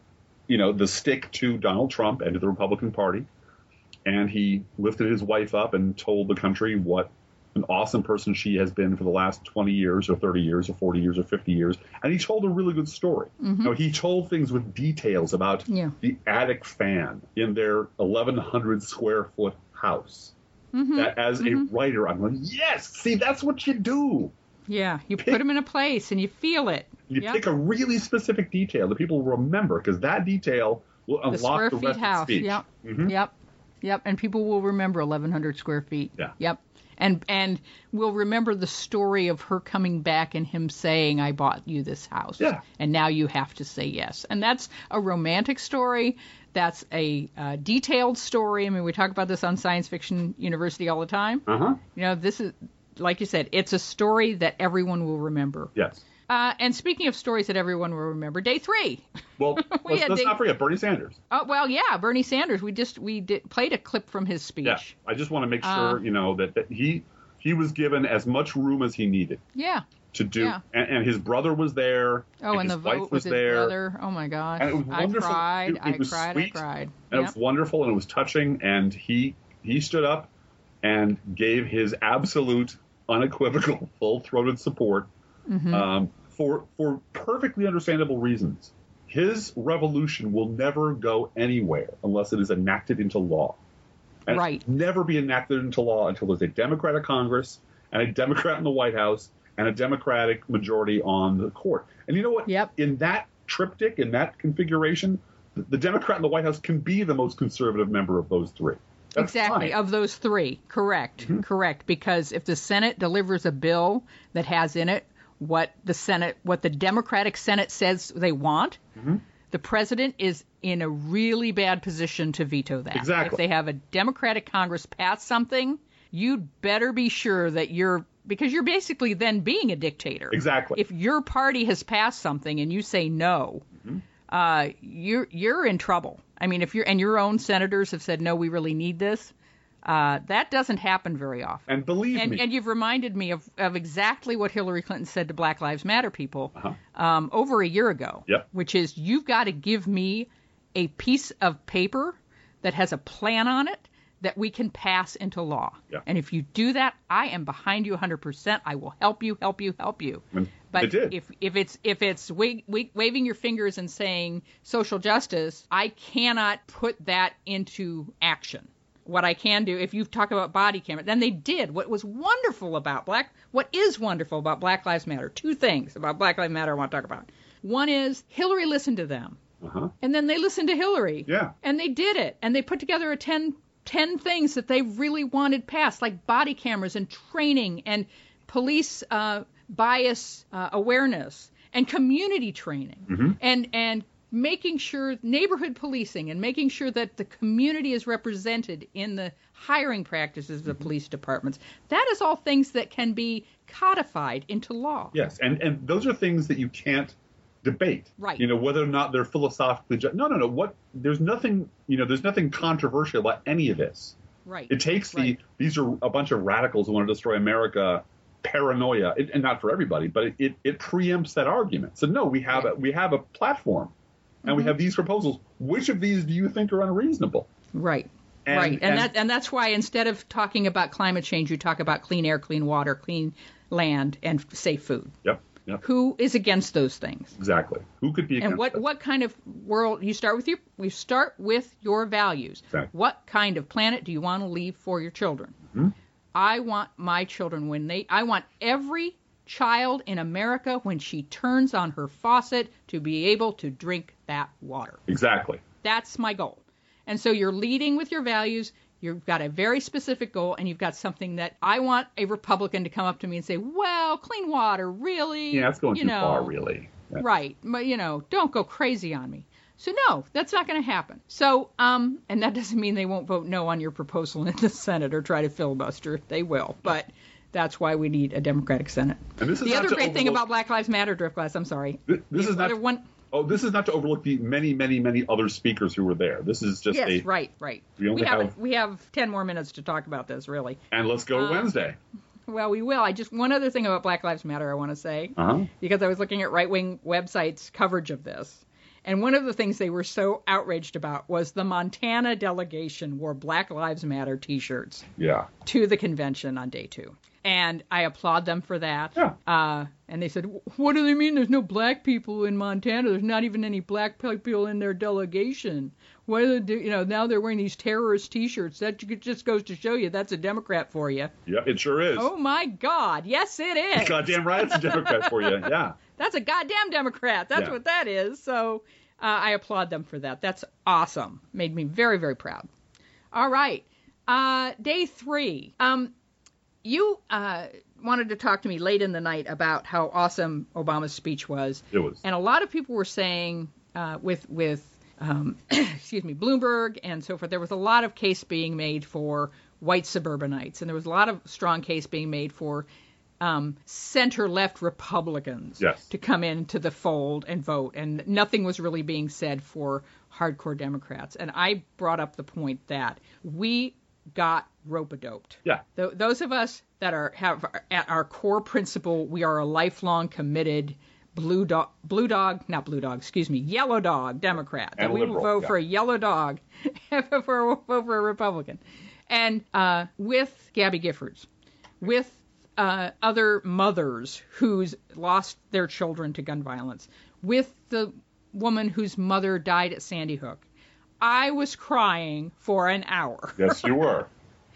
you know, the stick to Donald Trump and to the Republican Party. And he lifted his wife up and told the country what an awesome person she has been for the last twenty years or thirty years or forty years or fifty years. And he told a really good story. Mm-hmm. You know, he told things with details about yeah. the attic fan in their eleven hundred square foot house. Mm-hmm. That as mm-hmm. a writer, I'm like, yes, see, that's what you do. Yeah, you pick, put them in a place and you feel it. You yep. pick a really specific detail that people will remember, because that detail will the unlock the rest house. of the speech. Yep. Mm-hmm. Yep. Yep. And people will remember eleven hundred square feet. Yeah. Yep. And and will remember the story of her coming back and him saying, I bought you this house. Yeah. And now you have to say yes. And that's a romantic story. That's a uh, detailed story. I mean, we talk about this on Science Fiction University all the time. Uh-huh. You know, this is, like you said, it's a story that everyone will remember. Yes. Uh, and speaking of stories that everyone will remember, day three. Well, we let's, let's day... not forget Bernie Sanders. Oh, well, yeah, Bernie Sanders. We just we did, played a clip from his speech. Yeah, I just want to make sure, uh, you know, that, that he he was given as much room as he needed. Yeah. To do, yeah. and, and his brother was there. Oh, and, and his the wife vote was with there. his brother. Oh my gosh! And it was wonderful. I cried. It, it I was cried. sweet, I cried. And yep. it was wonderful, and it was touching. And he he stood up and gave his absolute, unequivocal, full-throated support mm-hmm. um, for for perfectly understandable reasons. His revolution will never go anywhere unless it is enacted into law. And right. It will never be enacted into law until there's a Democratic Congress and a Democrat in the White House and a Democratic majority on the court. And you know what? Yep. In that triptych, in that configuration, the, the Democrat in the White House can be the most conservative member of those three. That's exactly, fine. Of those three. Correct. Mm-hmm. Correct. Because if the Senate delivers a bill that has in it what the Senate, what the Democratic Senate says they want, mm-hmm. the president is in a really bad position to veto that. Exactly. If they have a Democratic Congress pass something, you'd better be sure that you're, because you're basically then being a dictator. Exactly. If your party has passed something and you say no, mm-hmm. uh, you're you're in trouble. I mean, if you're and your own senators have said no, we really need this. Uh, that doesn't happen very often. And believe and, me, and you've reminded me of, of exactly what Hillary Clinton said to Black Lives Matter people uh-huh. um, over a year ago. Yep. Which is, you've got to give me a piece of paper that has a plan on it that we can pass into law. Yeah. And if you do that, I am behind you one hundred percent. I will help you, help you, help you. And but it did. if if it's if it's wa- wa- waving your fingers and saying social justice, I cannot put that into action. What I can do, if you talk about body camera, then they did. What was wonderful about Black, what is wonderful about Black Lives Matter, two things about Black Lives Matter I want to talk about. One is Hillary listened to them. Uh-huh. And then they listened to Hillary. Yeah. And they did it. And they put together a ten, ten things that they really wanted passed, like body cameras and training and police uh, bias uh, awareness and community training mm-hmm. and and making sure neighborhood policing and making sure that the community is represented in the hiring practices of police departments. That is all things that can be codified into law. Yes, and, and those are things that you can't debate. Right. You know, whether or not they're philosophically just, no, no, no. What there's nothing, you know, there's nothing controversial about any of this. Right. It takes the right. these are a bunch of radicals who want to destroy America paranoia, it, and not for everybody, but it, it, it preempts that argument. So no, we have right. a, we have a platform. And mm-hmm. we have these proposals. Which of these do you think are unreasonable? Right. And, right. And, and that and that's why instead of talking about climate change, you talk about clean air, clean water, clean land, and safe food. Yep. Yep. Who is against those things? Exactly. Who could be against And what, them? what kind of world you start with your we start with your values. Exactly. What kind of planet do you want to leave for your children? Mm-hmm. I want my children when they I want every child in America, when she turns on her faucet, to be able to drink that water. Exactly. That's my goal. And so you're leading with your values. You've got a very specific goal, and you've got something that I want a Republican to come up to me and say, well, clean water, really? Yeah, that's going you too know, far, really. Yeah. Right. But, you know, don't go crazy on me. So, no, that's not going to happen. So, um, and that doesn't mean they won't vote no on your proposal in the Senate or try to filibuster. They will. But that's why we need a Democratic Senate. And this is the not other to great overlook, thing about Black Lives Matter, Driftglass, I'm sorry. This, this is not. One, oh, this is not to overlook the many, many, many other speakers who were there. This is just yes, a. right, right. We only we have, have. we have ten more minutes to talk about this, really. And let's go uh, Wednesday. Well, we will. I just one other thing about Black Lives Matter I want to say, uh-huh. because I was looking at right-wing websites' coverage of this, And one of the things they were so outraged about was the Montana delegation wore Black Lives Matter T-shirts Yeah. to the convention on day two. And I applaud them for that. Yeah. Uh, and they said, what do they mean there's no black people in Montana? There's not even any black people in their delegation. What do they do? You know, now they're wearing these terrorist T-shirts. That just goes to show you that's a Democrat for you. Yeah, it sure is. Oh, my God. Yes, it is. Goddamn right it's a Democrat for you. Yeah. That's a goddamn Democrat. That's Yeah. what that is. So uh, I applaud them for that. That's awesome. Made me very, very proud. All right. Uh, day three. Um, you uh, wanted to talk to me late in the night about how awesome Obama's speech was. It was. And a lot of people were saying uh, with, with um, excuse me, Bloomberg and so forth, there was a lot of case being made for white suburbanites. And there was a lot of strong case being made for Um, center-left Republicans yes. to come into the fold and vote, and nothing was really being said for hardcore Democrats. And I brought up the point that we got rope-a-doped. Yeah. Th- those of us that are have at our core principle, we are a lifelong committed blue dog, blue dog, not blue dog, excuse me, yellow dog Democrat. And that we liberal, will vote yeah. for a yellow dog for, vote for a Republican. And uh, with Gabby Giffords, with Uh, other mothers who's lost their children to gun violence, with the woman whose mother died at Sandy Hook. I was crying for an hour. Yes, you were.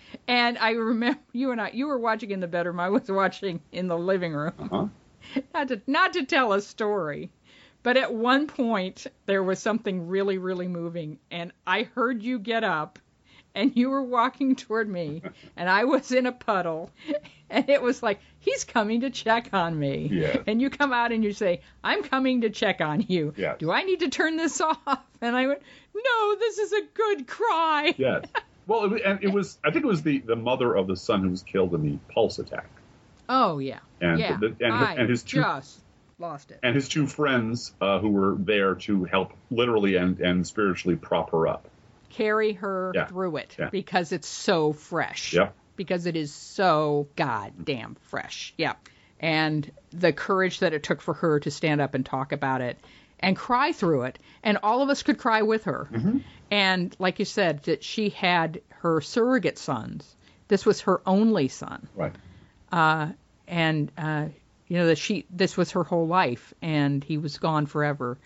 And I remember you and I, you were watching in the bedroom. I was watching in the living room. Uh-huh. Not to, not to tell a story, but at one point there was something really, really moving. And I heard you get up and you were walking toward me and I was in a puddle. And it was like, he's coming to check on me. Yes. And you come out and you say, I'm coming to check on you. Yes. Do I need to turn this off? And I went, no, this is a good cry. Yes. Well, it, and it was, I think it was the, the mother of the son who was killed in the Pulse attack. Oh, yeah. And, yeah. the, and, I and his two, just lost it. and his two friends uh, who were there to help literally and, and spiritually prop her up. Carry her Yeah. through it Yeah. because it's so fresh. Yep. Because it is so goddamn fresh. Yeah. And the courage that it took for her to stand up and talk about it and cry through it. And all of us could cry with her. Mm-hmm. And like you said, that she had her surrogate sons. This was her only son. Right. Uh, and, uh, you know, that she, this was her whole life and he was gone forever.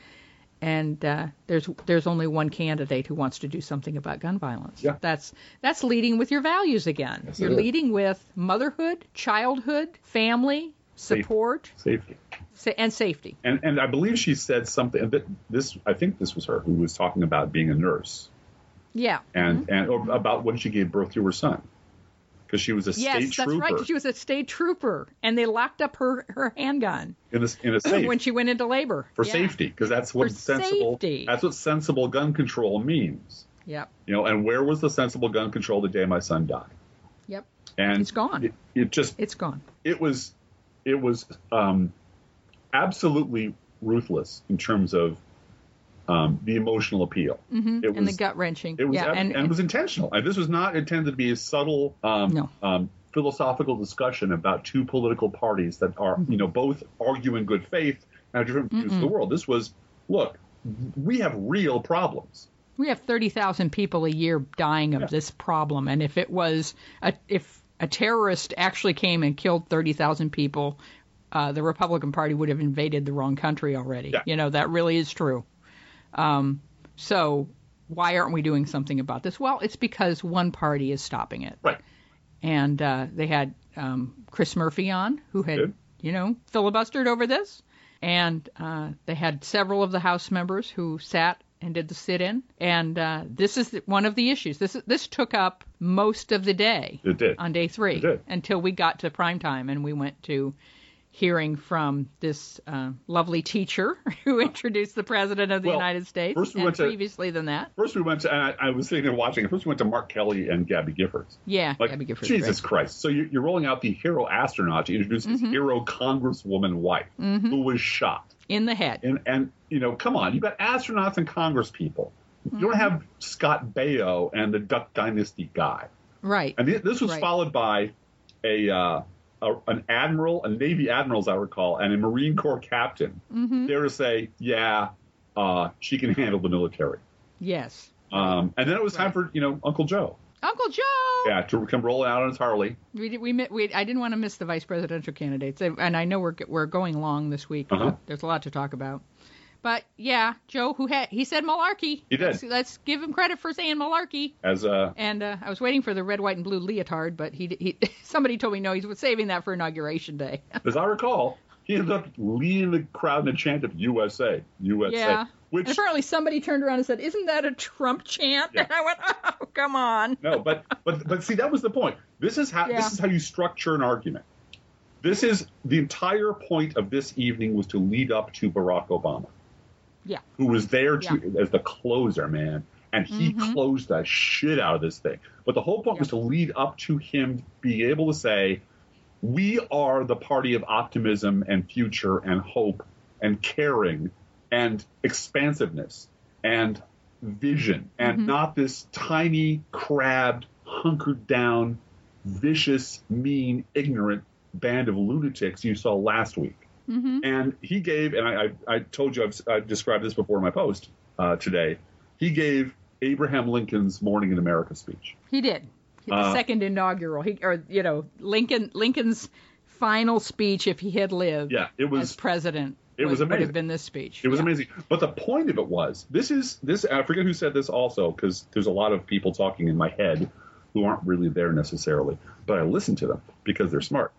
And uh, there's there's only one candidate who wants to do something about gun violence. Yeah. That's that's leading with your values again. Yes, You're it is. leading with motherhood, childhood, family, Safe- support, Safety. sa- and safety. And and I believe she said something that this, I think this was her, who was talking about being a nurse Yeah. and, and or about when she gave birth to her son. Because she was a Yes, state that's trooper right. 'Cause she was a state trooper, and they locked up her, her handgun in a, in a safe. when she went into labor. for Yeah. safety, because that's what For sensible. safety. That's what sensible gun control means. Yep. You know, and where was the sensible gun control the day my son died? Yep. And It's gone. It, it just It's gone. it was it was um, absolutely ruthless in terms of um, the emotional appeal. Mm-hmm. It and the was gut wrenching. it was yeah. ab- and, and it was intentional. And this was not intended to be a subtle um, No. um, philosophical discussion about two political parties that are you know both argue in good faith and have different views of the world. This was look, we have real problems. We have thirty thousand people a year dying of Yeah. this problem, and if it was a, if a terrorist actually came and killed thirty thousand people, uh, the Republican Party would have invaded the wrong country already. Yeah. You know, that really is true. Um, so why aren't we doing something about this? Well, it's because one party is stopping it. Right. And uh, they had um, Chris Murphy on, who had, Good. you know, filibustered over this. And uh, they had several of the House members who sat and did the sit-in. And uh, this is the, one of the issues. This this took up most of the day It did. on day three It did. until we got to prime time and we went to hearing from this uh, lovely teacher who introduced the President of the Well, United States. first we and went to- previously than that. First we went to, and I, I was sitting there watching. First we went to Mark Kelly and Gabby Giffords. Yeah, Like, Gabby Giffords, Jesus right. Christ. So you, you're rolling out the hero astronaut to introduce his Mm-hmm. hero congresswoman wife who was shot. In the head. And, and, you know, come on. You've got astronauts and congresspeople. You Mm-hmm. don't have Scott Baio and the Duck Dynasty guy. Right. And th- this was Right. followed by a, uh, a an admiral, a Navy admiral, as I recall, and a Marine Corps captain Mm-hmm. there to say, yeah, uh, she can handle the military. Yes. Um, and then it was time Right. for, you know, Uncle Joe. Uncle Joe. Yeah, to come rolling out on his Harley. We did, we, mi- we I didn't want to miss the vice presidential candidates, and I know we're we're going long this week. Uh-huh. There's a lot to talk about. But yeah, Joe, who had he said malarkey. He did. Let's, let's give him credit for saying malarkey. As uh, And uh, I was waiting for the red, white, and blue leotard, but he, he somebody told me no, he was saving that for Inauguration Day. as I recall, he ended up leading the crowd in a chant of U S A, U S A. Yeah. Which, And apparently somebody turned around and said, "Isn't that a Trump chant?" Yeah. And I went, "Oh, come on." no, but, but, but see, that was the point. This is how, Yeah. this is how you structure an argument. This is, the entire point of this evening was to lead up to Barack Obama, Yeah. who was there to, Yeah. as the closer, man. And he Mhm. closed the shit out of this thing. But the whole point was to lead up to him being able to say, we are the party of optimism and future and hope and caring and expansiveness and vision, and Mhm. not this tiny, crabbed, hunkered down, vicious, mean, ignorant band of lunatics you saw last week. Mm-hmm. And he gave, and I, I, I told you, I've, I've described this before in my post uh, today, he gave Abraham Lincoln's Morning in America speech. He did. The Uh, second inaugural, he, or you know, Lincoln Lincoln's final speech, if he had lived Yeah, it as was president, it was would, would amazing. have been this speech. It was Yeah. amazing. But the point of it was, this is, this, I forget who said this also, because there's a lot of people talking in my head who aren't really there necessarily, but I listen to them because they're smart.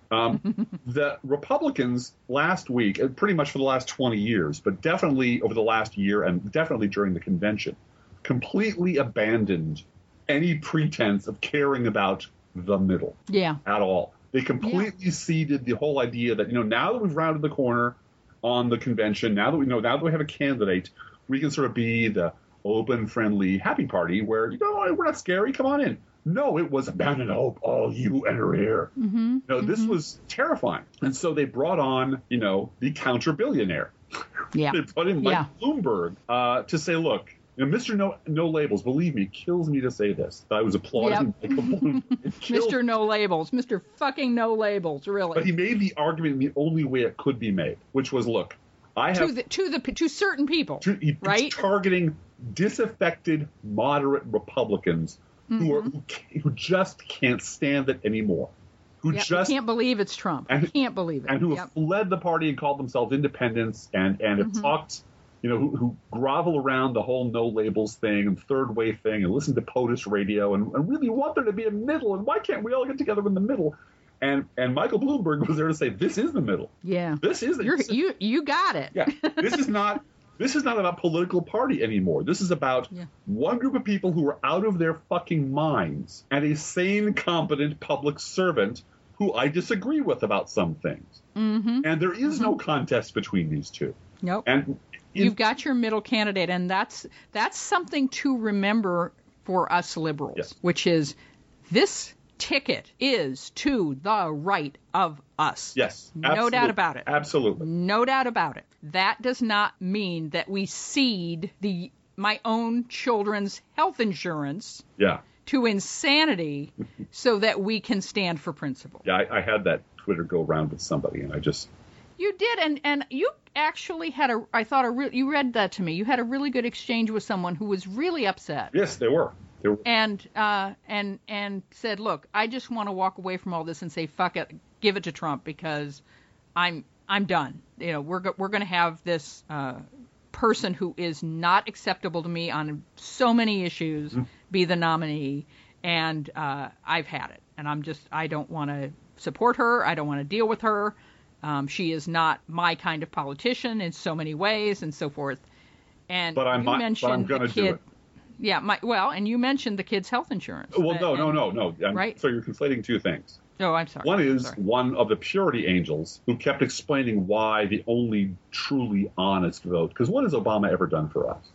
Um, the Republicans last week, and pretty much for the last twenty years, but definitely over the last year and definitely during the convention, completely abandoned any pretense of caring about the middle Yeah. at all. They completely ceded the whole idea that, you know, now that we've rounded the corner on the convention, now that we know, now that we have a candidate, we can sort of be the open, friendly, happy party where, you know, we're not scary, come on in. No, it was abandon hope, all you enter here. Mm-hmm. No, this was terrifying. And so they brought on, you know, the counter billionaire. Yeah. They brought in Mike Yeah. Bloomberg uh, to say, look, you know, Mister No No Labels, believe me, it kills me to say this. I was applauding Michael Bloomberg. It kills Mister No Labels, Mister fucking No Labels, really. But he made the argument in the only way it could be made, which was, look, I have to the to the to certain people, to, he, right? he's targeting disaffected moderate Republicans who are who, ca- who just can't stand it anymore, who Yep, just can't believe it's Trump. and- I can't believe it. and who Yep. have fled the party and called themselves independents and and have Mhm. talked, you know, who, who grovel around the whole no labels thing and third way thing and listen to POTUS radio and, and really want there to be a middle, and why can't we all get together in the middle? And and Michael Bloomberg was there to say, this is the middle. Yeah. This is You're, this is- you you got it. yeah, this is not this is not about political party anymore. This is about Yeah. one group of people who are out of their fucking minds and a sane, competent public servant who I disagree with about some things. Mm-hmm. And there is no contest between these two. Nope. And in- You've got your middle candidate, and that's that's something to remember for us liberals, Yes. which is this ticket is to the right of us. yes, No absolutely. doubt about it. Absolutely. No doubt about it. That does not mean that we cede the my own children's health insurance Yeah. to insanity so that we can stand for principle. Yeah, I, I had that Twitter go around with somebody, and I just You did, and and you actually had a. I thought a real. You read that to me. You had a really good exchange with someone who was really upset, yes, they were. They were. and uh and and said, "Look, I just want to walk away from all this and say fuck it, give it to Trump because I'm I'm done. You know, we're go- we're going to have this uh, person who is not acceptable to me on so many issues Mm-hmm. be the nominee, and uh, I've had it, and I'm just I don't want to support her. I don't want to deal with her." Um, she is not my kind of politician in so many ways and so forth. And But I'm you not- but mentioned I'm gonna the do kid. it. Yeah, my, well, and you mentioned the kid's health insurance. Well, no, And- no, no, no. I'm, Right? So you're conflating two things. Oh, I'm sorry. One is Sorry. one of the purity angels who kept explaining why the only truly honest vote. Because what has Obama ever done for us?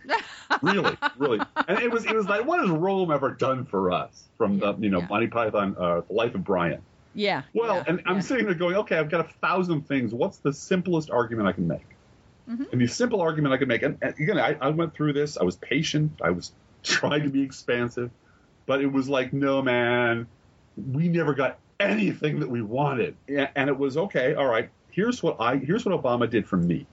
really, really. And it was it was like, what has Rome ever done for us? From the you know yeah. Monty Python, uh, The Life of Brian. Yeah. Well, yeah, and I'm yeah. sitting there going, okay, I've got a thousand things. What's the simplest argument I can make? Mm-hmm. And the simple argument I can make, and, and again, I, I went through this. I was patient. I was trying to be expansive, but it was like, no, man, we never got anything that we wanted. And, and it was okay. All right. Here's what I here's what Obama did for me.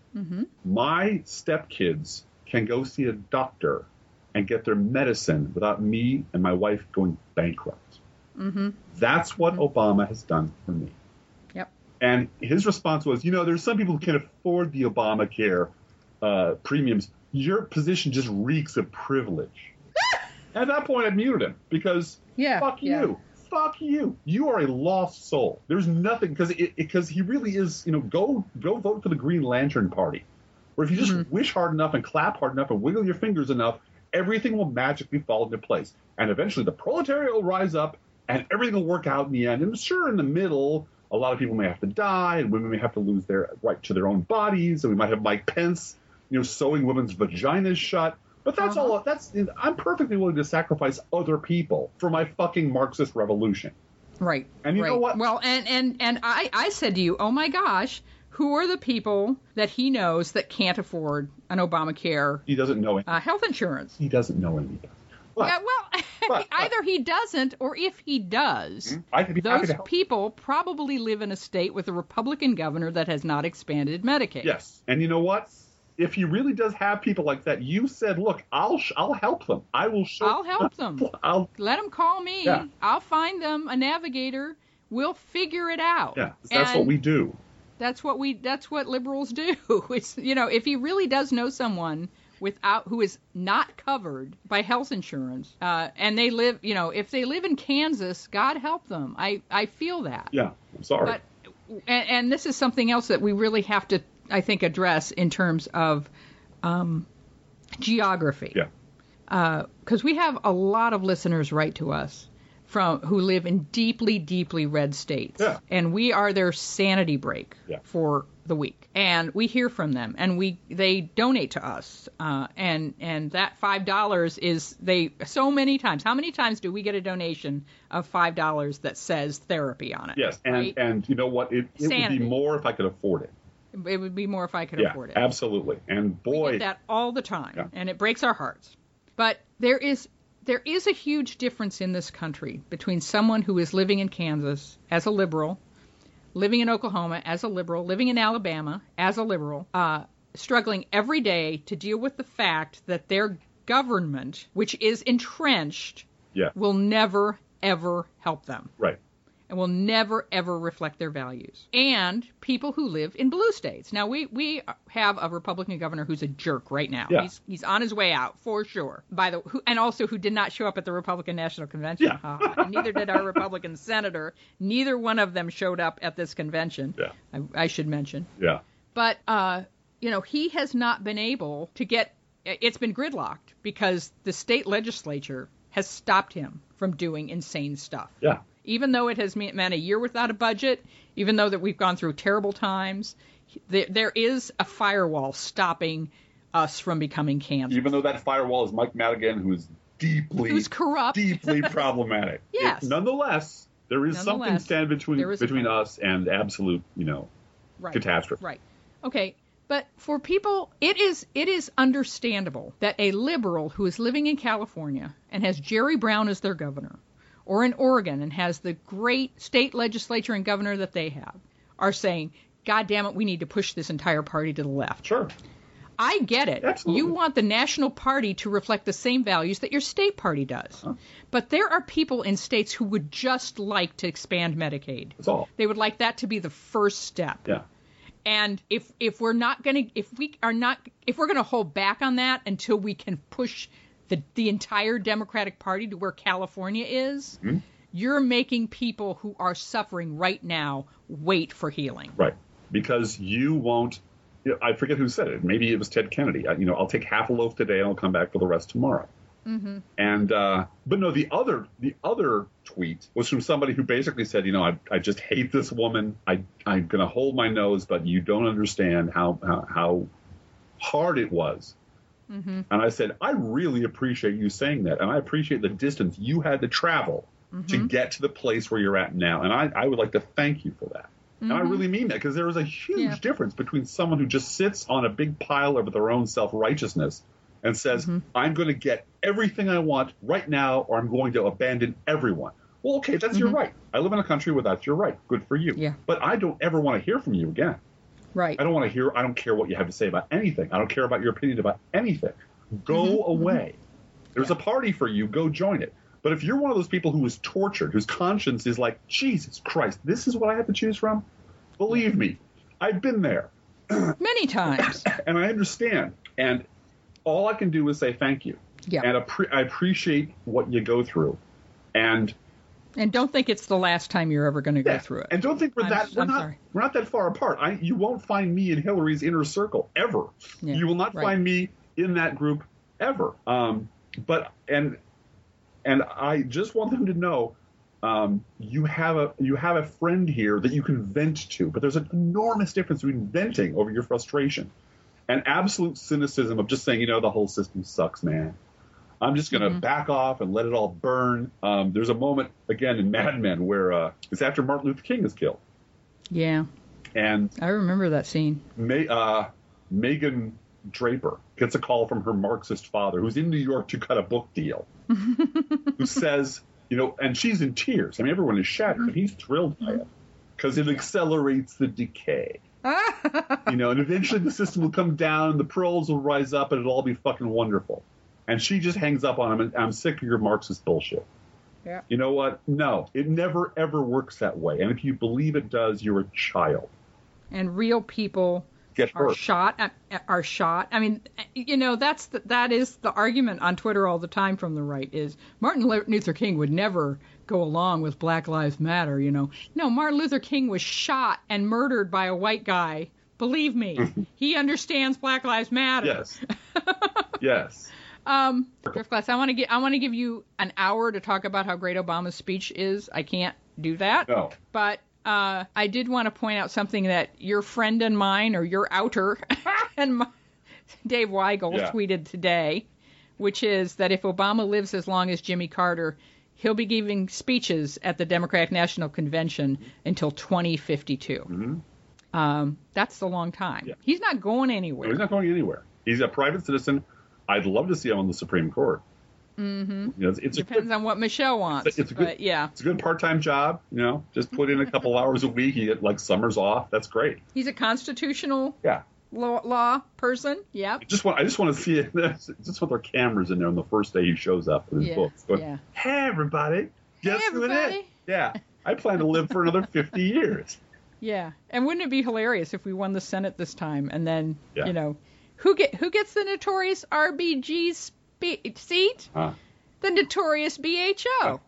Mm-hmm. My stepkids can go see a doctor and get their medicine without me and my wife going bankrupt. Mm-hmm. That's what Mm-hmm. Obama has done for me. Yep. And his response was, you know, there's some people who can't afford the Obamacare uh, premiums. Your position just reeks of privilege. At that point, I muted him because Yeah, fuck yeah. you. Fuck you. You are a lost soul. There's nothing because it, because he really is, you know, go go vote for the Green Lantern Party. Where if you just Mm-hmm. wish hard enough and clap hard enough and wiggle your fingers enough, everything will magically fall into place. And eventually the proletariat will rise up and everything will work out in the end. And sure, in the middle, a lot of people may have to die and women may have to lose their right to their own bodies. And we might have Mike Pence, you know, sewing women's vaginas shut. But that's Uh-huh. all. That's I'm perfectly willing to sacrifice other people for my fucking Marxist revolution. Right. And you right. know what? Well, and and and I I said to you, oh my gosh, who are the people that he knows that can't afford an Obamacare He doesn't know. Any, uh, health insurance? he doesn't know anything. But Yeah, well, but- either he doesn't, or if he does, I could be happy those to help. people probably live in a state with a Republican governor that has not expanded Medicaid. Yes. And you know what? If he really does have people like that, you said, look, I'll sh- I'll help them. I will show. I'll help them. I'll Let them call me. Yeah. I'll find them a navigator. We'll figure it out. yeah. That's And what we do. That's what we. That's what liberals do. It's you know, if he really does know someone without who is not covered by health insurance, uh, and they live, you know, if they live in Kansas, God help them. I I feel that. Yeah. I'm sorry. But and, and this is something else that we really have to, I think, address in terms of um, geography. yeah. Because we have a lot of listeners write to us from who live in deeply, deeply red states, Yeah. and we are their sanity break Yeah. for the week. And we hear from them, and we they donate to us, uh, and and that five dollars is they so many times. How many times do we get a donation of five dollars that says therapy on it? Yes. And right? and you know what? It, it would Sanity. be more if I could afford it. It would be more if I could Yeah. afford it. Absolutely. And We boy. get that all the time, Yeah. and it breaks our hearts. But there is there is a huge difference in this country between someone who is living in Kansas as a liberal, living in Oklahoma as a liberal, living in Alabama as a liberal, uh, struggling every day to deal with the fact that their government, which is entrenched, Yeah. will never, ever help them Right. and will never, ever reflect their values. And people who live in blue states. Now, we, we have a Republican governor who's a jerk right now. Yeah. He's he's on his way out, for sure. By the who, And also who did not show up at the Republican National Convention. Yeah. Uh, and neither did our Republican senator. Neither one of them showed up at this convention, Yeah. I, I should mention. Yeah. But, uh, you know, he has not been able to get, it's been gridlocked because the state legislature has stopped him from doing insane stuff. Yeah. Even though it has me- meant a year without a budget, even though that we've gone through terrible times, there, there is a firewall stopping us from becoming Kansas. Even though that firewall is Mike Madigan, who's deeply, Who's corrupt. deeply problematic. Yes. It- nonetheless, there is something Nonetheless, stand between there is a between firewall. us and absolute, you know, Right. catastrophe. Right. Okay. But for people, it is it is understandable that a liberal who is living in California and has Jerry Brown as their governor, or in Oregon and has the great state legislature and governor that they have, are saying, God damn it, we need to push this entire party to the left. Sure. I get it. Absolutely. You want the national party to reflect the same values that your state party does. Huh. But there are people in states who would just like to expand Medicaid. That's all. They would like that to be the first step. Yeah. And if if we're not going to if we are not if we're going to hold back on that until we can push the the entire Democratic Party to where California is, Mm-hmm. you're making people who are suffering right now wait for healing. Right. Because you won't. You know, I forget who said it. Maybe it was Ted Kennedy. I, you know, I'll take half a loaf today and I'll come back for the rest tomorrow. Mm-hmm. And uh, but no, the other the other tweet was from somebody who basically said, you know, I I just hate this woman. I I'm gonna hold my nose, but you don't understand how how, how hard it was. Mm-hmm. And I said, I really appreciate you saying that, and I appreciate the distance you had to travel mm-hmm. to get to the place where you're at now. And I I would like to thank you for that. And I really mean that, because there is a huge Yeah. difference between someone who just sits on a big pile of their own self-righteousness and says, Mm-hmm. I'm going to get everything I want right now, or I'm going to abandon everyone. Well, okay, that's your right. I live in a country where that's your right. Good for you. Yeah. But I don't ever want to hear from you again. Right. I don't want to hear, I don't care what you have to say about anything. I don't care about your opinion about anything. Go mm-hmm. away. Mm-hmm. There's yeah. a party for you. Go join it. But if you're one of those people who is tortured, whose conscience is like, Jesus Christ, this is what I have to choose from, believe me, I've been there. Many times. And I understand. And all I can do is say thank you. Yeah. And appre- I appreciate what you go through. And and don't think it's the last time you're ever going to yeah, go through it. And don't think we're I'm, that we're I'm not sorry. we're not that far apart. I you won't find me in Hillary's inner circle ever. Yeah, you will not right. find me in that group ever. Um, but and and I just want them to know um, you have a you have a friend here that you can vent to. But there's an enormous difference between venting over your frustration and absolute cynicism of just saying, you know, the whole system sucks, man. I'm just going to mm-hmm. back off and let it all burn. Um, there's a moment, again, in Mad Men where uh, it's after Martin Luther King is killed. Yeah. And I remember that scene. May, uh, Megan Draper gets a call from her Marxist father, who's in New York to cut a book deal, who says, you know, and she's in tears. I mean, everyone is shattered, and he's thrilled by it because it accelerates the decay. You know, and eventually the system will come down, and the pearls will rise up, and it'll all be fucking wonderful. And she just hangs up on him, and I'm sick of your Marxist bullshit. Yeah. You know what? No, it never, ever works that way. And if you believe it does, you're a child. And real people Get are hurt. shot. Are shot. I mean, you know, that's the, that is the argument on Twitter all the time from the right is Martin Luther King would never go along with Black Lives Matter. You know, no, Martin Luther King was shot and murdered by a white guy. Believe me, he understands Black Lives Matter. Yes. Yes. Um, Drift Glass, I want to get, I want to give you an hour to talk about how great Obama's speech is. I can't do that. No. But uh, I did want to point out something that your friend and mine, or your outer, and my, Dave Weigel yeah. tweeted today, which is that if Obama lives as long as Jimmy Carter, he'll be giving speeches at the Democratic National Convention until twenty fifty-two. Mm-hmm. Um, that's a long time. Yeah. He's not going anywhere. No, he's not going anywhere. He's a private citizen. I'd love to see him on the Supreme Court. Mm-hmm. You know, it's, it's Depends a good, on what Michelle wants. It's a, it's a good, but yeah. It's a good part-time job. You know, just put in a couple hours a week. You get like summers off. That's great. He's a constitutional yeah. law, law person. Yep. I just want I just want to see it. Just want their cameras in there on the first day he shows up with his yeah. books. Going, yeah. Hey everybody, guess hey, who it everybody. is? Yeah, I plan to live for another fifty years. Yeah, and wouldn't it be hilarious if we won the Senate this time, and then yeah. you know, who get who gets the notorious R B G spe- seat? Huh. The notorious B H O.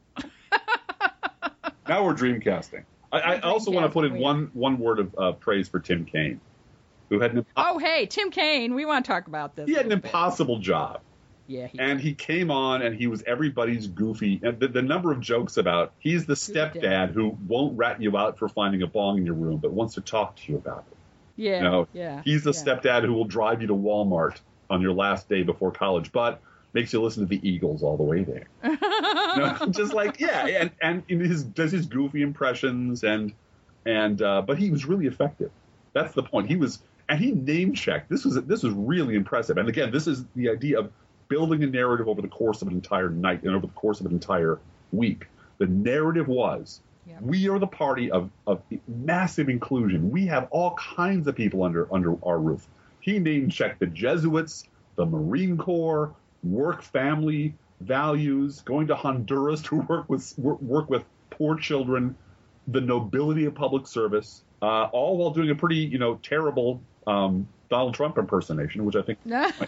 Now we're dreamcasting. I, I also want to put in one one word of uh, praise for Tim Kaine, who had an impo- oh hey Tim Kaine, we want to talk about this. He had an bit. impossible job. Yeah, he and did. he came on and he was everybody's goofy. And the, the number of jokes about he's the stepdad who won't rat you out for finding a bong in your room, but wants to talk to you about it. Yeah, you know, yeah. He's the yeah. stepdad who will drive you to Walmart on your last day before college, but makes you listen to the Eagles all the way there. You know, just like yeah, and and in his does his goofy impressions and and uh, but he was really effective. That's the point. He was and he name checked. This was this was really impressive. And again, this is the idea of building a narrative over the course of an entire night and over the course of an entire week. The narrative was, yeah. we are the party of, of massive inclusion. We have all kinds of people under under our roof. He name-checked the Jesuits, the Marine Corps, work family values, going to Honduras to work with work with poor children, the nobility of public service, uh, all while doing a pretty, you know, terrible um, Donald Trump impersonation, which I think...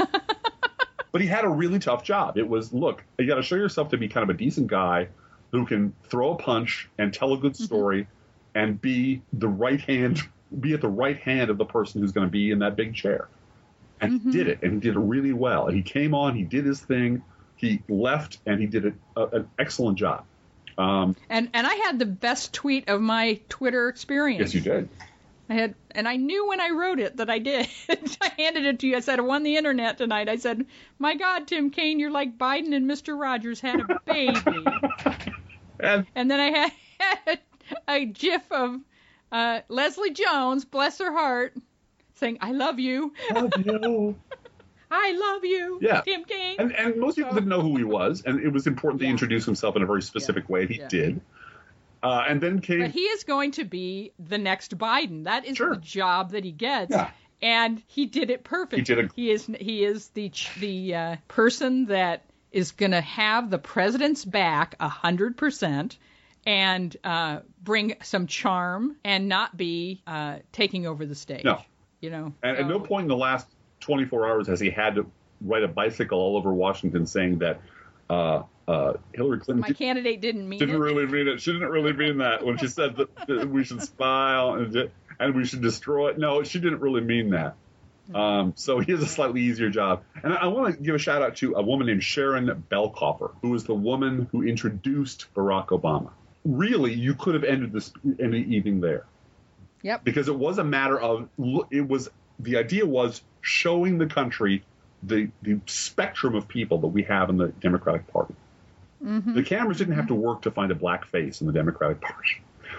But he had a really tough job. It was, look, you got to show yourself to be kind of a decent guy who can throw a punch and tell a good story mm-hmm. and be the right hand, be at the right hand of the person who's going to be in that big chair. And mm-hmm. he did it, and he did it really well. And he came on, he did his thing, he left, and he did a, a, an excellent job. Um, and and I had the best tweet of my Twitter experience. Yes, you did. I had, and I knew when I wrote it that I did. I handed it to you. I said, I won the internet tonight. I said, my God, Tim Kaine, you're like Biden and Mister Rogers had a baby. and, and then I had, had a gif of uh, Leslie Jones, bless her heart, saying, I love you. Love you. I love you, yeah. Tim Kaine. And, and most people so, didn't know who he was, and it was important to yeah. introduce himself in a very specific yeah. way, and he yeah. did. Uh, and then came. But he is going to be the next Biden. That is Sure. the job that he gets. Yeah. And he did it perfectly. He did it. He is he is the the uh, person that is going to have the president's back a hundred percent, and uh, bring some charm and not be uh, taking over the stage. No. You know. And so, at no point in the last twenty-four hours has he had to ride a bicycle all over Washington saying that uh, uh, Hillary Clinton my candidate didn't mean didn't it. really mean it. She didn't really mean that when she said that, that we should spy on, and we should destroy it. No, she didn't really mean that. Um, so he has a slightly easier job. And I, I want to give a shout out to a woman named Sharon Belkoffer, who was the woman who introduced Barack Obama. Really, you could have ended this in the evening there. Yep. Because it was a matter of, it was, the idea was showing the country the, the spectrum of people that we have in the Democratic Party. Mm-hmm. The cameras didn't have to work to find a black face in the Democratic Party.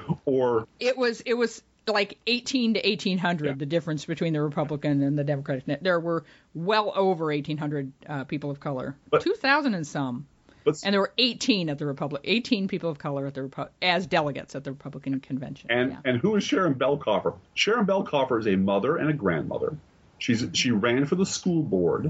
Or It was it was like eighteen to eighteen hundred, Yeah. the difference between the Republican and the Democratic. There were well over eighteen hundred uh, people of color, But- two thousand and some. but, And there were eighteen at the Republic, eighteen people of color at the Repu- as delegates at the Republican convention. and yeah. and who is Sharon Belkoffer? Sharon Belkoffer is a mother and a grandmother. She's she ran for the school board,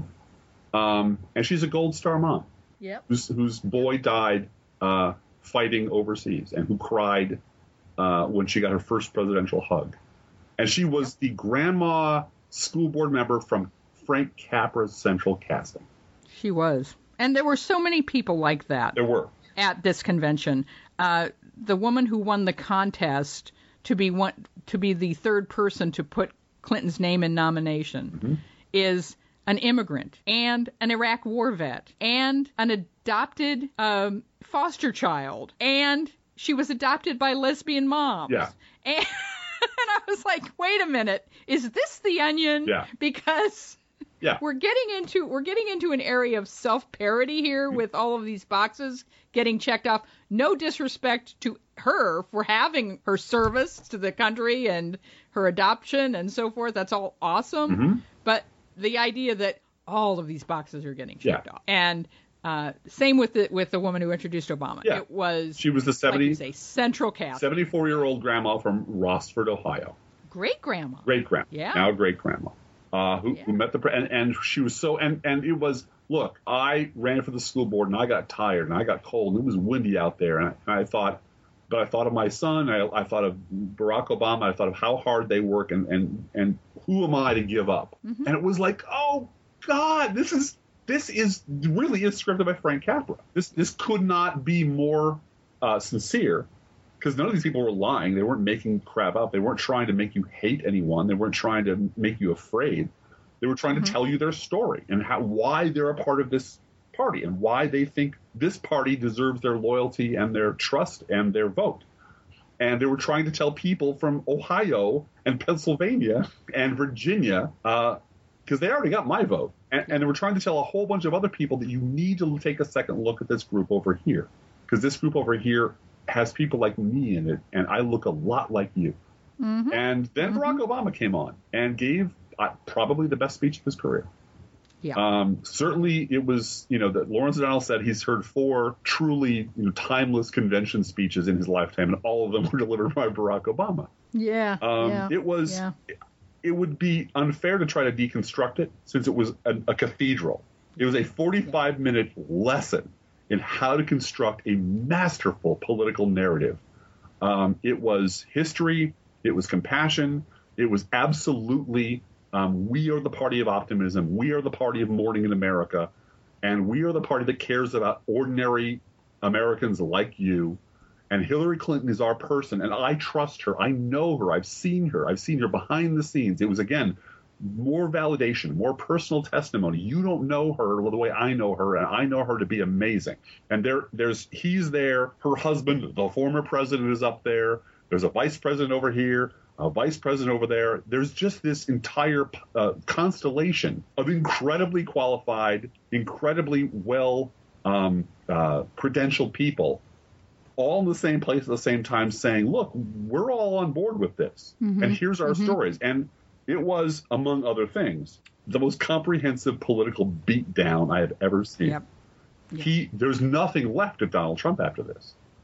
um, and she's a Gold Star mom. Yep. Whose, whose boy died uh, fighting overseas, and who cried uh, when she got her first presidential hug. And she was the grandma school board member from Frank Capra's Central Casting. She was. And there were so many people like that There were. at this convention. Uh, the woman who won the contest to be one, to be the third person to put Clinton's name in nomination Mm-hmm. is an immigrant and an Iraq war vet and an adopted um, foster child, and she was adopted by lesbian moms. Yeah. And, and I was like, wait a minute, is this the Onion? Yeah. Because Yeah. we're getting into we're getting into an area of self-parody here with all of these boxes getting checked off. No disrespect to her for having her service to the country and her adoption and so forth. That's all awesome. Mm-hmm. But the idea that all of these boxes are getting checked Yeah. off. And uh, same with the with the woman who introduced Obama. Yeah. It was She was the like you seventy, say, central cast. seventy-four-year-old grandma from Rossford, Ohio. Great grandma. Great grandma. Yeah. Now great grandma. Uh, who, Yeah. who met the pre- and, and she was so and and it was look, I ran for the school board and I got tired and I got cold and it was windy out there and I, and I thought, but I thought of my son, I, I thought of Barack Obama, I thought of how hard they work and and and who am I to give up? Mm-hmm. And it was like, oh God, this is this is really is scripted by Frank Capra. This this could not be more uh, sincere. Because none of these people were lying. They weren't making crap up. They weren't trying to make you hate anyone. They weren't trying to make you afraid. They were trying Mm-hmm. to tell you their story and how why they're a part of this party and why they think this party deserves their loyalty and their trust and their vote. And they were trying to tell people from Ohio and Pennsylvania and Virginia, because uh, they already got my vote. And, and they were trying to tell a whole bunch of other people that you need to take a second look at this group over here. Because this group over here has people like me in it, and I look a lot like you. Mm-hmm. And then mm-hmm. Barack Obama came on and gave uh, probably the best speech of his career. Yeah. Um, certainly, it was, you know, that Lawrence O'Donnell said he's heard four truly, you know, timeless convention speeches in his lifetime, and all of them were delivered by Barack Obama. Yeah. Um, yeah. It was. Yeah. It, it would be unfair to try to deconstruct it, since it was a, a cathedral. It was a forty-five minute lesson in how to construct a masterful political narrative. Um, it was history. It was compassion. It was absolutely, um, we are the party of optimism. We are the party of morning in America. And we are the party that cares about ordinary Americans like you. And Hillary Clinton is our person. And I trust her. I know her. I've seen her. I've seen her behind the scenes. It was, again, more validation, more personal testimony. You don't know her the way I know her, and I know her to be amazing. And there, there's he's there. Her husband, the former president, is up there. There's a vice president over here, a vice president over there. There's just this entire uh, constellation of incredibly qualified, incredibly well um, uh, credentialed people, all in the same place at the same time, saying, "Look, we're all on board with this, mm-hmm. and here's our mm-hmm. stories." And it was, among other things, the most comprehensive political beatdown I have ever seen. Yep. Yep. He, there's nothing left of Donald Trump after this.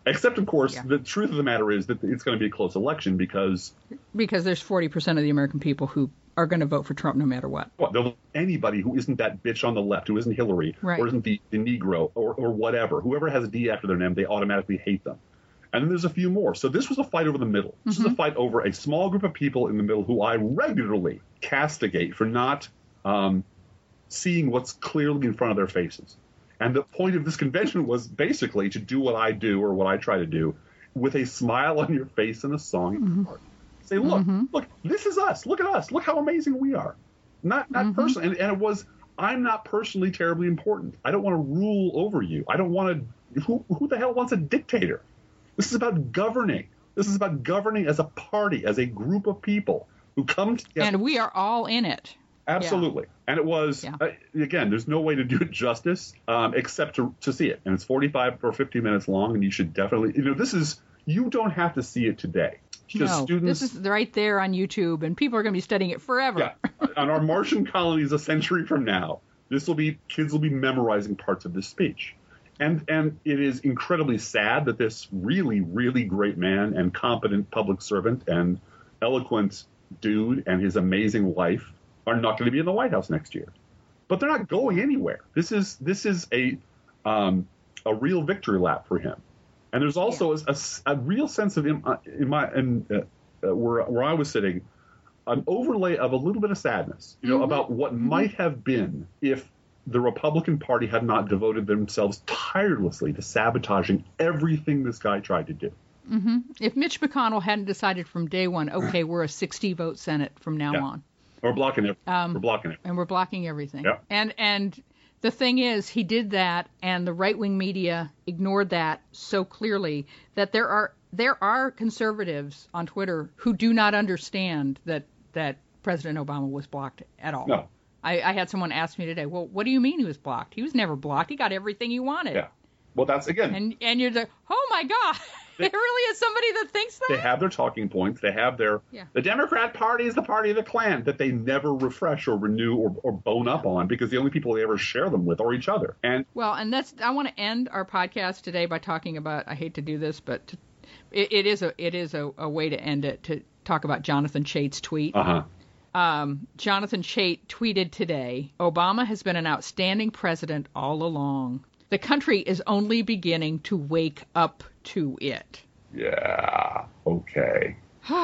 Except, of course, Yeah. the truth of the matter is that it's going to be a close election because Because there's forty percent of the American people who are going to vote for Trump no matter what. well, they'll- anybody who isn't that bitch on the left, who isn't Hillary, Right. or isn't the, the Negro, or, or whatever, whoever has a D after their name, they automatically hate them. And then there's a few more. So this was a fight over the middle. This Mm-hmm. was a fight over a small group of people in the middle who I regularly castigate for not um, seeing what's clearly in front of their faces. And the point of this convention was basically to do what I do or what I try to do with a smile on your face and a song in your heart. Say, look, look, this is us. Look at us. Look how amazing we are. Not not personally. And, and it was, I'm not personally terribly important. I don't want to rule over you. I don't want to, who, who the hell wants a dictator? This is about governing. This is about governing as a party, as a group of people who come together. And we are all in it. Absolutely. And it was, Yeah. uh, again, there's no way to do it justice um, except to, to see it. And it's forty-five or fifty minutes long, and you should definitely, you know, this is, you don't have to see it today. Because No, students, this is right there on YouTube, and people are going to be studying it forever. yeah, on our Martian colonies a century from now, this will be, kids will be memorizing parts of this speech. And and it is incredibly sad that this really, really great man and competent public servant and eloquent dude and his amazing wife are not going to be in the White House next year. But they're not going anywhere. This is this is a um, a real victory lap for him. And there's also a, a, a real sense of in, uh, in my in, uh, uh, where where I was sitting, an overlay of a little bit of sadness, you know, Mm-hmm. about what mm-hmm. might have been if the Republican Party had not devoted themselves tirelessly to sabotaging everything this guy tried to do. Mm-hmm. If Mitch McConnell hadn't decided from day one, okay, we're a sixty vote Senate from now Yeah. on, We're blocking it. Um, We're blocking it. and we're blocking everything. Yeah. And and the thing is, he did that, and the right wing media ignored that so clearly that there are there are conservatives on Twitter who do not understand that that President Obama was blocked at all. No. I, I had someone ask me today, well, what do you mean he was blocked? He was never blocked. He got everything he wanted. Yeah. Well, that's again. And and you're like, oh my God, there really is somebody that thinks that? They have their talking points. They have their. Yeah. The Democrat Party is the party of the Klan that they never refresh or renew or, or bone up on because the only people they ever share them with are each other. And Well, and that's I want to end our podcast today by talking about. I hate to do this, but to, it, it is a it is a, a way to end it to talk about Jonathan Chait's tweet. uh huh. Um, Jonathan Chait tweeted today, Obama has been an outstanding president all along. The country is only beginning to wake up to it. Yeah. Okay.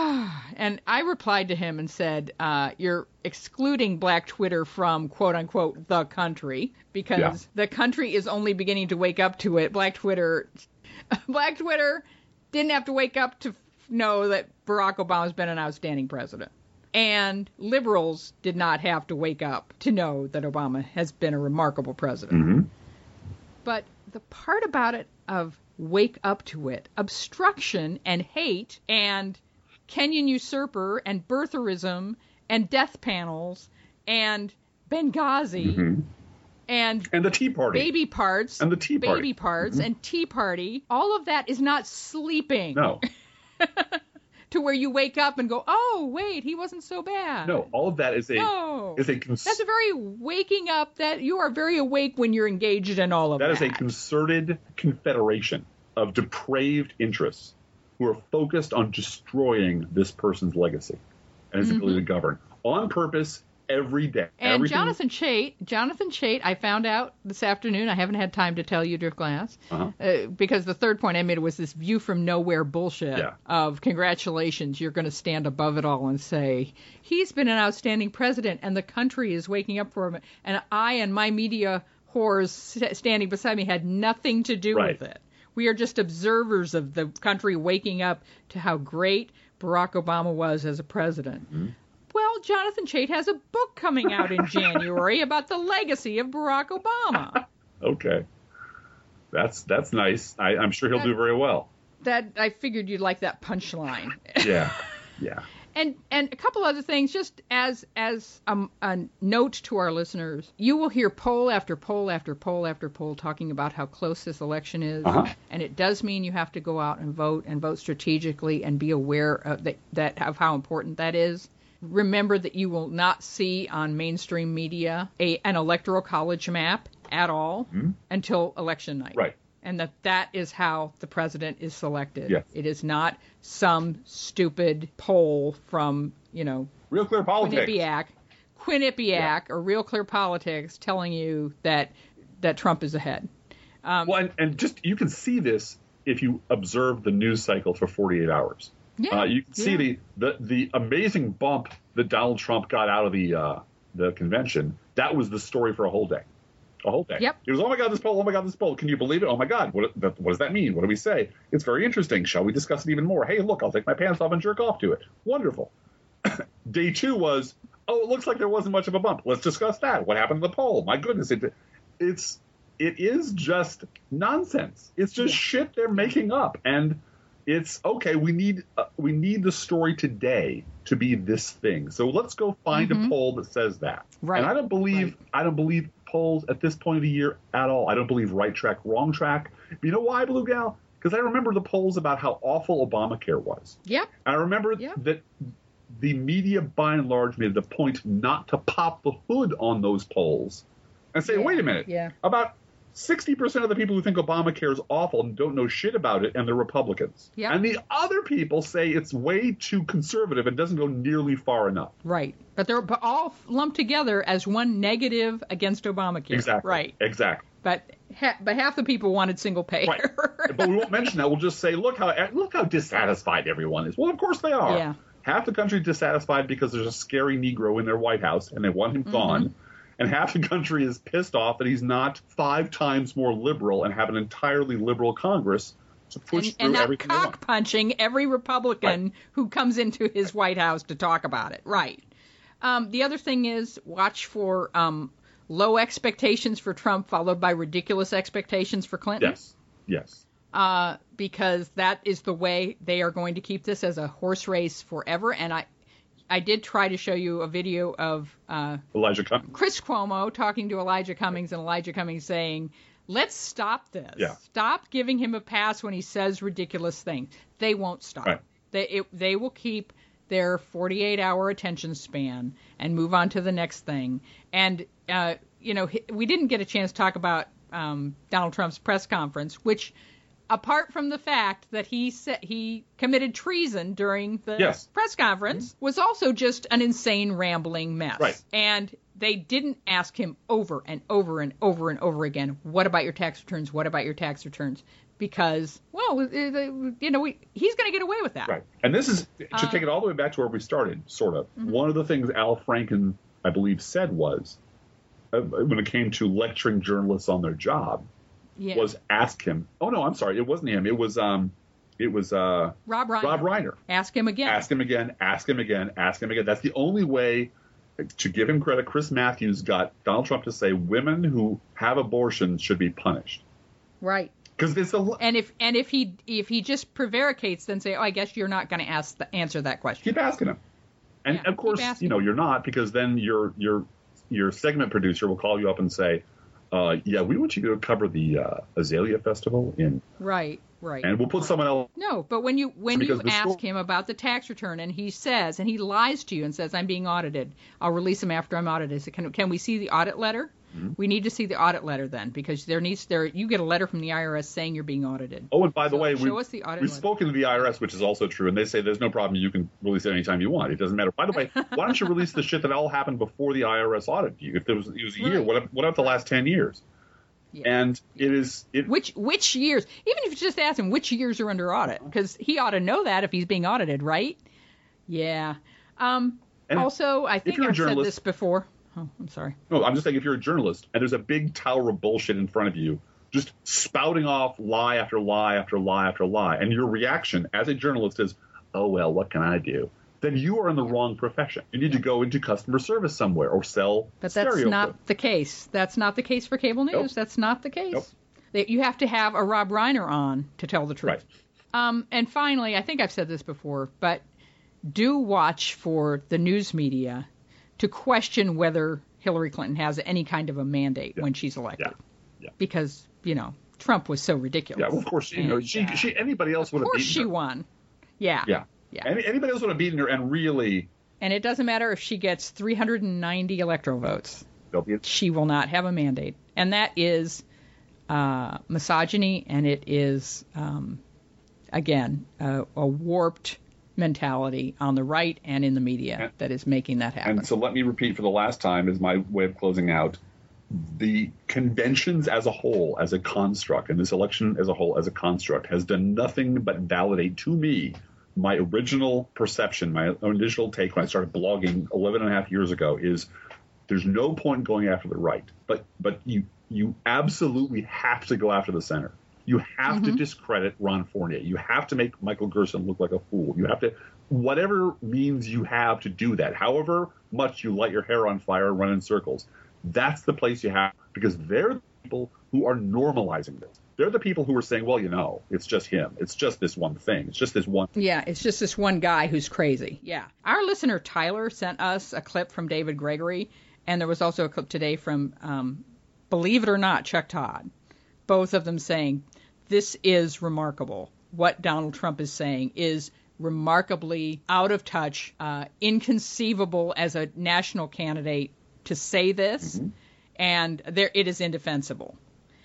And I replied to him and said, uh, you're excluding Black Twitter from, quote unquote, the country, because Yeah. the country is only beginning to wake up to it. Black Twitter, Black Twitter didn't have to wake up to know that Barack Obama's been an outstanding president. And liberals did not have to wake up to know that Obama has been a remarkable president. Mm-hmm. But the part about it of wake up to it, obstruction and hate and Kenyan usurper and birtherism and death panels and Benghazi Mm-hmm. and And the Tea Party. baby parts And the Tea Party. baby parts Mhm. and Tea Party, all of that is not sleeping No. to where you wake up and go, oh, wait, he wasn't so bad. No. All of that is a No. is a cons- That's a very waking up that you are very awake when you're engaged in all of that. that is a concerted confederation of depraved interests who are focused on destroying this person's legacy and his ability to govern on purpose every day. And Everything- Jonathan Chait, Jonathan Chait, I found out this afternoon. I haven't had time to tell you, Drift Glass, Uh-huh. uh, because the third point I made was this view from nowhere bullshit Yeah. of congratulations, you're going to stand above it all and say he's been an outstanding president and the country is waking up for him. And I and my media whores st- standing beside me had nothing to do Right. with it. We are just observers of the country waking up to how great Barack Obama was as a president. Mm-hmm. Well, Jonathan Chait has a book coming out in January about the legacy of Barack Obama. Okay. That's that's nice. I, I'm sure he'll do very well. That I figured you'd like that punchline. Yeah. Yeah. And and a couple other things, just as as um, a note to our listeners, you will hear poll after poll after poll after poll talking about how close this election is, Uh-huh. and it does mean you have to go out and vote and vote strategically and be aware of that, that of how important that is. Remember that you will not see on mainstream media a an electoral college map at all until election night. Right. And that that is how the president is selected. Yes. It is not some stupid poll from, you know, Real Clear Politics. Quinnipiac, Quinnipiac Yeah. or Real Clear Politics telling you that that Trump is ahead. Um, Well, and, and just you can see this if you observe the news cycle for forty-eight hours. Yeah, Uh, you can see yeah. the, the the amazing bump that Donald Trump got out of the uh, the convention. That was the story for a whole day. A whole day. Yep. It was, oh my God, this poll, oh my God, this poll. Can you believe it? Oh my God, what, what does that mean? What do we say? It's very interesting. Shall we discuss it even more? Hey, look, I'll take my pants off and jerk off to it. Wonderful. Day two was, oh, it looks like there wasn't much of a bump. Let's discuss that. What happened to the poll? My goodness, it, it's it is just nonsense. It's just Yeah. shit they're making up, and it's okay. We need uh, we need the story today to be this thing. So let's go find a poll that says that. Right. And I don't believe Right. I don't believe polls at this point of the year at all. I don't believe right track, wrong track. But you know why, Blue Gal? Because I remember the polls about how awful Obamacare was. Yep. And I remember Yep. that the media, by and large, made it a point not to pop the hood on those polls and say, Yeah, wait a minute, yeah. about sixty percent of the people who think Obamacare is awful and don't know shit about it, and they're Republicans. Yep. And the other people say it's way too conservative and doesn't go nearly far enough. Right. But they're b- all lumped together as one negative against Obamacare. Exactly. Right. Exactly. But ha- but half the people wanted single payer. Right. But we won't mention that. We'll just say, look how look how dissatisfied everyone is. Well, of course they are. Yeah. Half the country is dissatisfied because there's a scary Negro in their White House and they want him gone. And half the country is pissed off that he's not five times more liberal and have an entirely liberal Congress to push and, through and not everything they want. cock punching every Republican Right. who comes into his White House to talk about it. Right. Um, the other thing is watch for um, low expectations for Trump followed by ridiculous expectations for Clinton. Yes. Yes. Uh, because that is the way they are going to keep this as a horse race forever. And I, I did try to show you a video of uh, Elijah Cummings. Chris Cuomo talking to Elijah Cummings and Elijah Cummings saying, let's stop this. Yeah. Stop giving him a pass when he says ridiculous things. They won't stop. Right. They, it, they will keep their forty-eight hour attention span and move on to the next thing. And, uh, you know, we didn't get a chance to talk about um, Donald Trump's press conference, which, apart from the fact that he said he committed treason during the Yes. press conference, was also just an insane rambling mess. Right. And they didn't ask him over and over and over and over again, what about your tax returns? What about your tax returns? Because, well, uh, you know, we, he's going to get away with that. Right. And this is, to Uh, take it all the way back to where we started, sort of. One of the things Al Franken, I believe, said was, uh, when it came to lecturing journalists on their job, Yeah. was ask him. Oh no, I'm sorry, it wasn't him. It was um, it was uh, Rob Reiner. Rob Reiner. Ask him again. Ask him again. Ask him again. Ask him again. That's the only way. To give him credit, Chris Matthews got Donald Trump to say women who have abortions should be punished. Right. Because it's a And if and if he if he just prevaricates, then say, oh, I guess you're not going to ask the, answer that question. keep asking him. And Yeah, of keep course, asking you know him. you're not, because then your your your segment producer will call you up and say, uh, "Yeah, we want you to cover the uh, Azalea Festival in," Right. Right. and we'll put someone else. No, but when you when Because you the ask score- him about the tax return and he says and he lies to you and says I'm being audited, I'll release him after I'm audited. So can can we see the audit letter? Mm-hmm. We need to see the audit letter then, because there needs there you get a letter from the I R S saying you're being audited. Oh, and by the So way, show we, us the audit we've letter. spoken to the I R S, which is also true, and they say there's no problem. You can release it anytime you want. It doesn't matter. By the way, why don't you release the shit that all happened before the I R S audited you? If there was, it was a year, Right. what, what about the last ten years? Yeah. And it is it. Which which years? Even if you just ask him which years are under audit, because he ought to know that if he's being audited, right? Yeah. Um. And also, I think you're a I've said journalist- this before. Oh, I'm sorry. No, I'm just saying, if you're a journalist and there's a big tower of bullshit in front of you, just spouting off lie after lie after lie after lie, and your reaction as a journalist is, "Oh well, what can I do?" Then you are in the wrong profession. You need to go into customer service somewhere or sell But that's stereo not clips. the case. That's not the case for cable news. Nope. That's not the case. Nope. That you have to have a Rob Reiner on to tell the truth. Right. Um, and finally, I think I've said this before, but do watch for the news media to question whether Hillary Clinton has any kind of a mandate Yeah. when she's elected. Yeah. Yeah. Because, you know, Trump was so ridiculous. Yeah, well, of course, she, you know, And, she, uh, she, anybody else would Of have course beaten she her. won. Yeah. Yeah. Yeah. Any, anybody else would have beaten her, and really, And it doesn't matter if she gets three hundred ninety electoral votes. they'll be. She will not have a mandate. And that is uh, misogyny, and it is, um, again, uh, a warped mentality on the right and in the media and, that is making that happen. And so let me repeat for the last time as my way of closing out. The conventions as a whole, as a construct, and this election as a whole as a construct, has done nothing but validate to me my original perception, my initial take when I started blogging eleven and a half years ago is there's no point going after the right. But but you you absolutely have to go after the center. You have mm-hmm. to discredit Ron Fournier. You have to make Michael Gerson look like a fool. You have to, whatever means you have to do that, however much you light your hair on fire and run in circles, that's the place you have, because they're the people who are normalizing this. They're the people who are saying, well, you know, it's just him. It's just this one thing. It's just this one. Yeah, it's just this one guy who's crazy. Yeah. Our listener, Tyler, sent us a clip from David Gregory, and there was also a clip today from, um, believe it or not, Chuck Todd. Both of them saying, this is remarkable. What Donald Trump is saying is remarkably out of touch, uh, inconceivable as a national candidate to say this, mm-hmm. and there it is indefensible.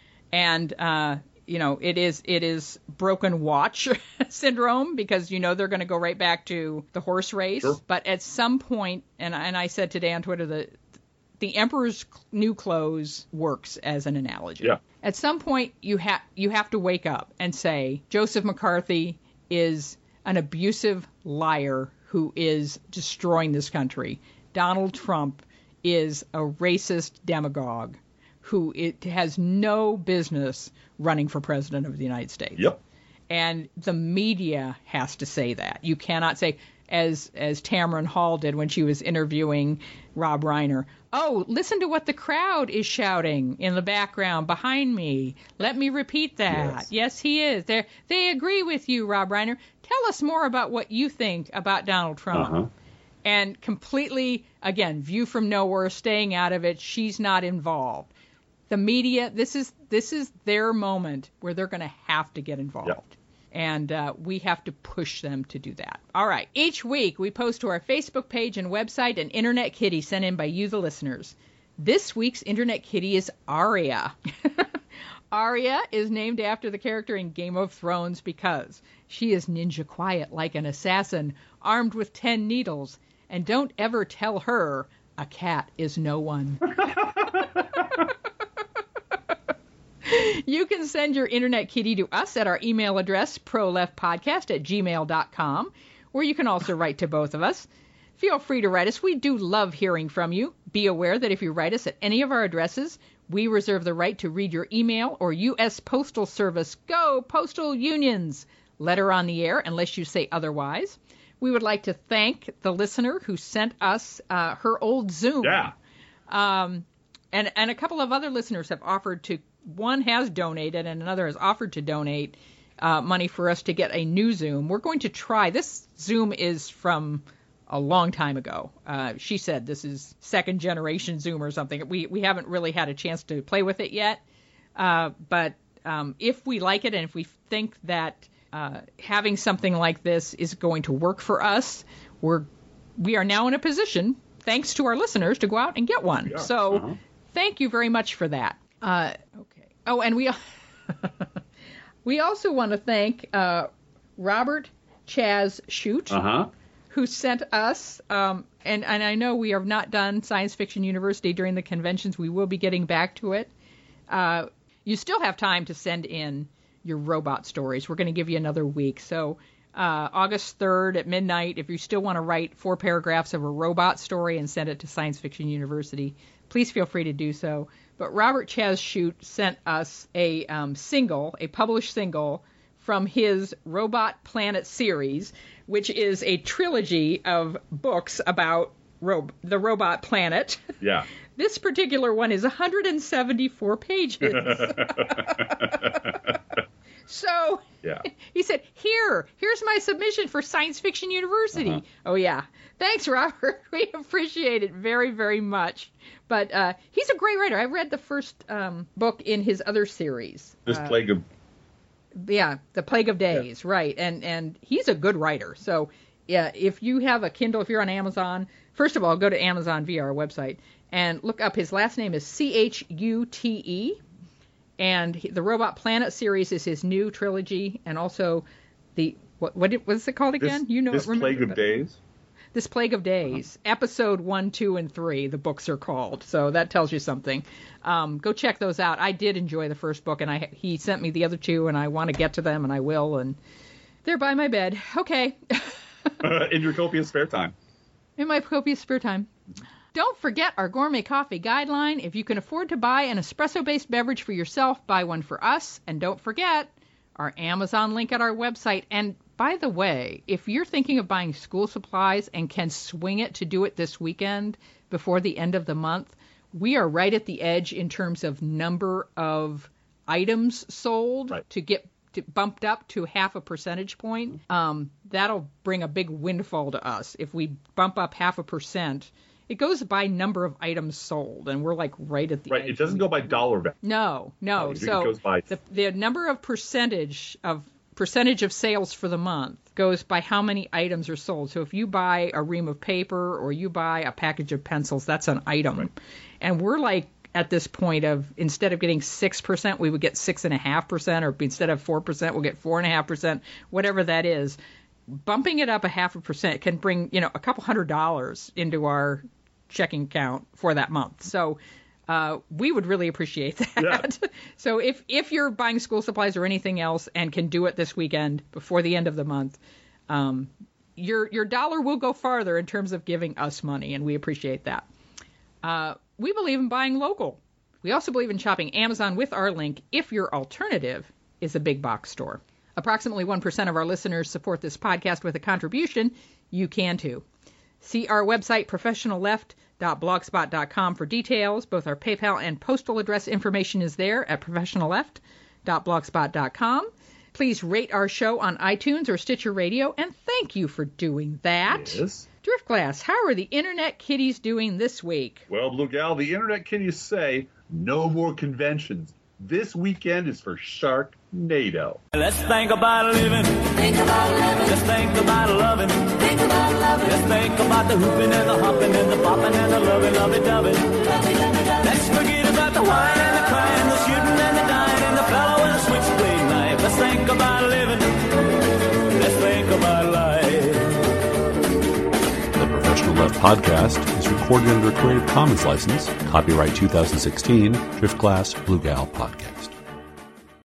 And, uh, you know, it is it is broken watch syndrome, because, you know, they're going to go right back to the horse race. Sure. But at some point, and, and I said today on Twitter that the emperor's new clothes works as an analogy. Yeah. At some point, you have you have to wake up and say, Joseph McCarthy is an abusive liar who is destroying this country. Donald Trump is a racist demagogue who it has no business running for president of the United States. Yep. And the media has to say that. You cannot say, as as Tamron Hall did when she was interviewing Rob Reiner, oh, listen to what the crowd is shouting in the background behind me. Let me repeat that. Yes, yes he is. They they agree with you, Rob Reiner. Tell us more about what you think about Donald Trump. Uh-huh. And completely, again, view from nowhere, staying out of it. She's not involved. The media, this is this is their moment where they're going to have to get involved. Yep. And uh, we have to push them to do that. All right. Each week, we post to our Facebook page and website an Internet Kitty sent in by you, the listeners. This week's Internet Kitty is Arya. Arya is named after the character in Game of Thrones because she is ninja quiet like an assassin, armed with ten needles. And don't ever tell her a cat is no one. You can send your Internet Kitty to us at our email address, proleftpodcast at gmail dot com, or you can also write to both of us. Feel free to write us. We do love hearing from you. Be aware that if you write us at any of our addresses, we reserve the right to read your email or U S Postal Service. Go, Postal Unions! Letter on the air, unless you say otherwise. We would like to thank the listener who sent us uh, her old Zoom. Yeah. Um, and, and a couple of other listeners have offered to, one has donated and another has offered to donate uh, money for us to get a new Zoom. We're going to try. This Zoom is from a long time ago. Uh, she said this is second generation Zoom or something. We, we haven't really had a chance to play with it yet. Uh, but um, if we like it and if we think that uh, having something like this is going to work for us, we're we are now in a position, thanks to our listeners, to go out and get one. Yeah. So uh-huh. Thank you very much for that. Uh, okay. Oh, and we we also want to thank uh, Robert Chaz Shute, uh-huh. who sent us, um, and, and I know we have not done Science Fiction University during the conventions. We will be getting back to it. Uh, you still have time to send in your robot stories. We're going to give you another week. So uh, August third at midnight, if you still want to write four paragraphs of a robot story and send it to Science Fiction University, please feel free to do so. But Robert Chaz Shute sent us a um, single, a published single, from his Robot Planet series, which is a trilogy of books about ro- the robot planet. Yeah. This particular one is one hundred seventy-four pages. So yeah. He said, here, here's my submission for Science Fiction University. Uh-huh. Oh, yeah. Thanks, Robert. We appreciate it very, very much. But uh, he's a great writer. I read the first um, book in his other series. This uh, Plague of... Yeah, The Plague of Days, yeah. right. And and he's a good writer. So, yeah, if you have a Kindle, if you're on Amazon, first of all, go to Amazon via our website and look up, his last name is C H U T E. And he, the Robot Planet series is his new trilogy, and also the what what it, what's it called again? This, you know, this remember, Plague of Days. This Plague of Days, uh-huh. episode one, two, and three. The books are called, so that tells you something. Um, go check those out. I did enjoy the first book, and I he sent me the other two, and I want to get to them, and I will. And they're by my bed. Okay. uh, in your copious spare time. In my copious spare time. Don't forget our gourmet coffee guideline. If you can afford to buy an espresso-based beverage for yourself, buy one for us. And don't forget our Amazon link at our website. And by the way, if you're thinking of buying school supplies and can swing it to do it this weekend before the end of the month, we are right at the edge in terms of number of items sold right. to get to bumped up to half a percentage point. Um, that'll bring a big windfall to us if we bump up half a percent. It goes by number of items sold, and we're like right at the right. edge. It doesn't go by dollar value. No, no. Oh, so it goes by the, the number of percentage of percentage of sales for the month goes by how many items are sold. So if you buy a ream of paper or you buy a package of pencils, that's an item. Right. And we're like at this point of instead of getting six percent, we would get six point five percent, or instead of four percent, we'll get four point five percent, whatever that is. Bumping it up a half a percent can bring, you know, a couple hundred dollars into our checking account for that month. So uh, we would really appreciate that. Yeah. So if, if you're buying school supplies or anything else and can do it this weekend before the end of the month, um, your your dollar will go farther in terms of giving us money, and we appreciate that. Uh, we believe in buying local. We also believe in shopping Amazon with our link if your alternative is a big box store. Approximately one percent of our listeners support this podcast with a contribution. You can too. See our website, professional left dot blogspot dot com, for details. Both our PayPal and postal address information is there at professional left dot blogspot dot com. Please rate our show on iTunes or Stitcher Radio, and thank you for doing that. Yes. Driftglass, how are the Internet Kitties doing this week? Well, Blue Gal, the Internet Kitties say no more conventions. This weekend is for Sharknado. Let's think about living. Think about living. Let's think about loving. Think about loving. Let's think about the hooping and the hopping and the popping and the loving, loving, loving. Let's forget about the wine and the crying, the shooting and the dying, and the fellow with a switchblade knife. Let's think about living. Let's think about life. The Professional Left podcast is recorded under a Creative Commons license. Copyright two thousand sixteen, Driftglass Blue Gal Podcast.